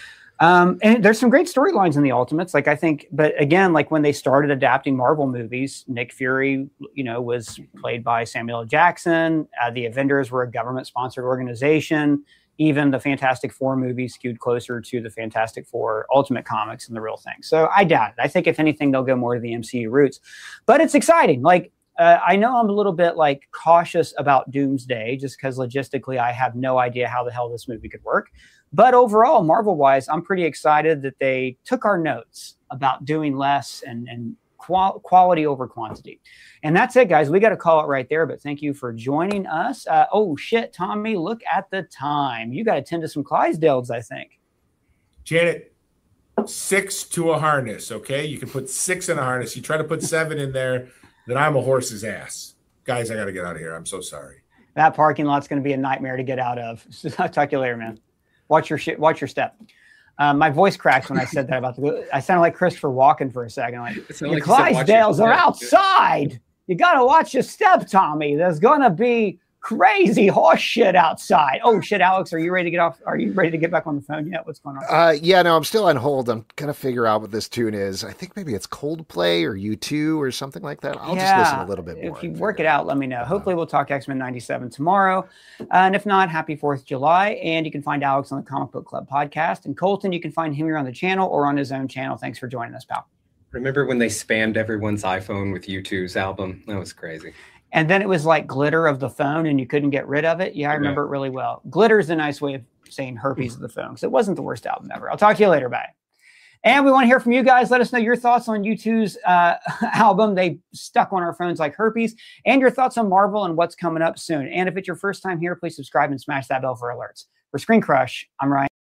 and there's some great storylines in the Ultimates. Like, I think, but again, like when they started adapting Marvel movies, Nick Fury, was played by Samuel L. Jackson. The Avengers were a government-sponsored organization. Even the Fantastic Four movies skewed closer to the Fantastic Four Ultimate Comics and the real thing. So I doubt it. I think if anything, they'll go more to the MCU roots. But it's exciting. Like, I know I'm a little bit like cautious about Doomsday just because logistically I have no idea how the hell this movie could work. But overall, Marvel-wise, I'm pretty excited that they took our notes about doing less and quality over quantity. And that's it, guys. We got to call it right there. But thank you for joining us. Oh, shit, Tommy, look at the time. You got to tend to some Clydesdales, I think. Janet, 6 to a harness, okay? You can put 6 in a harness. You try to put 7 in there, then I'm a horse's ass. Guys, I got to get out of here. I'm so sorry. That parking lot's going to be a nightmare to get out of. I'll talk to you later, man. Watch your step. My voice cracked when I said that I sounded like Christopher Walken for a second. Like, your Clydesdales are outside. You got to watch your step, Tommy. There's going to be crazy horse shit outside. Oh shit, Alex, are you ready to get off? Are you ready to get back on the phone yet? What's going on? Yeah, no, I'm still on hold. I'm gonna figure out what this tune is. I think maybe it's Coldplay or U2 or something like that. I'll just listen a little bit more. If you work it out, let me know. Hopefully we'll talk X-Men 97 tomorrow. And if not, happy 4th of July. And you can find Alex on the Comic Book Club podcast. And Colton, you can find him here on the channel or on his own channel. Thanks for joining us, pal. Remember when they spammed everyone's iPhone with U2's album? That was crazy. And then it was like glitter of the phone and you couldn't get rid of it. Yeah, I remember it really well. Glitter is a nice way of saying herpes of the phone because it wasn't the worst album ever. I'll talk to you later. Bye. And we want to hear from you guys. Let us know your thoughts on U2's album. They stuck on our phones like herpes, and your thoughts on Marvel and what's coming up soon. And if it's your first time here, please subscribe and smash that bell for alerts. For Screen Crush, I'm Ryan.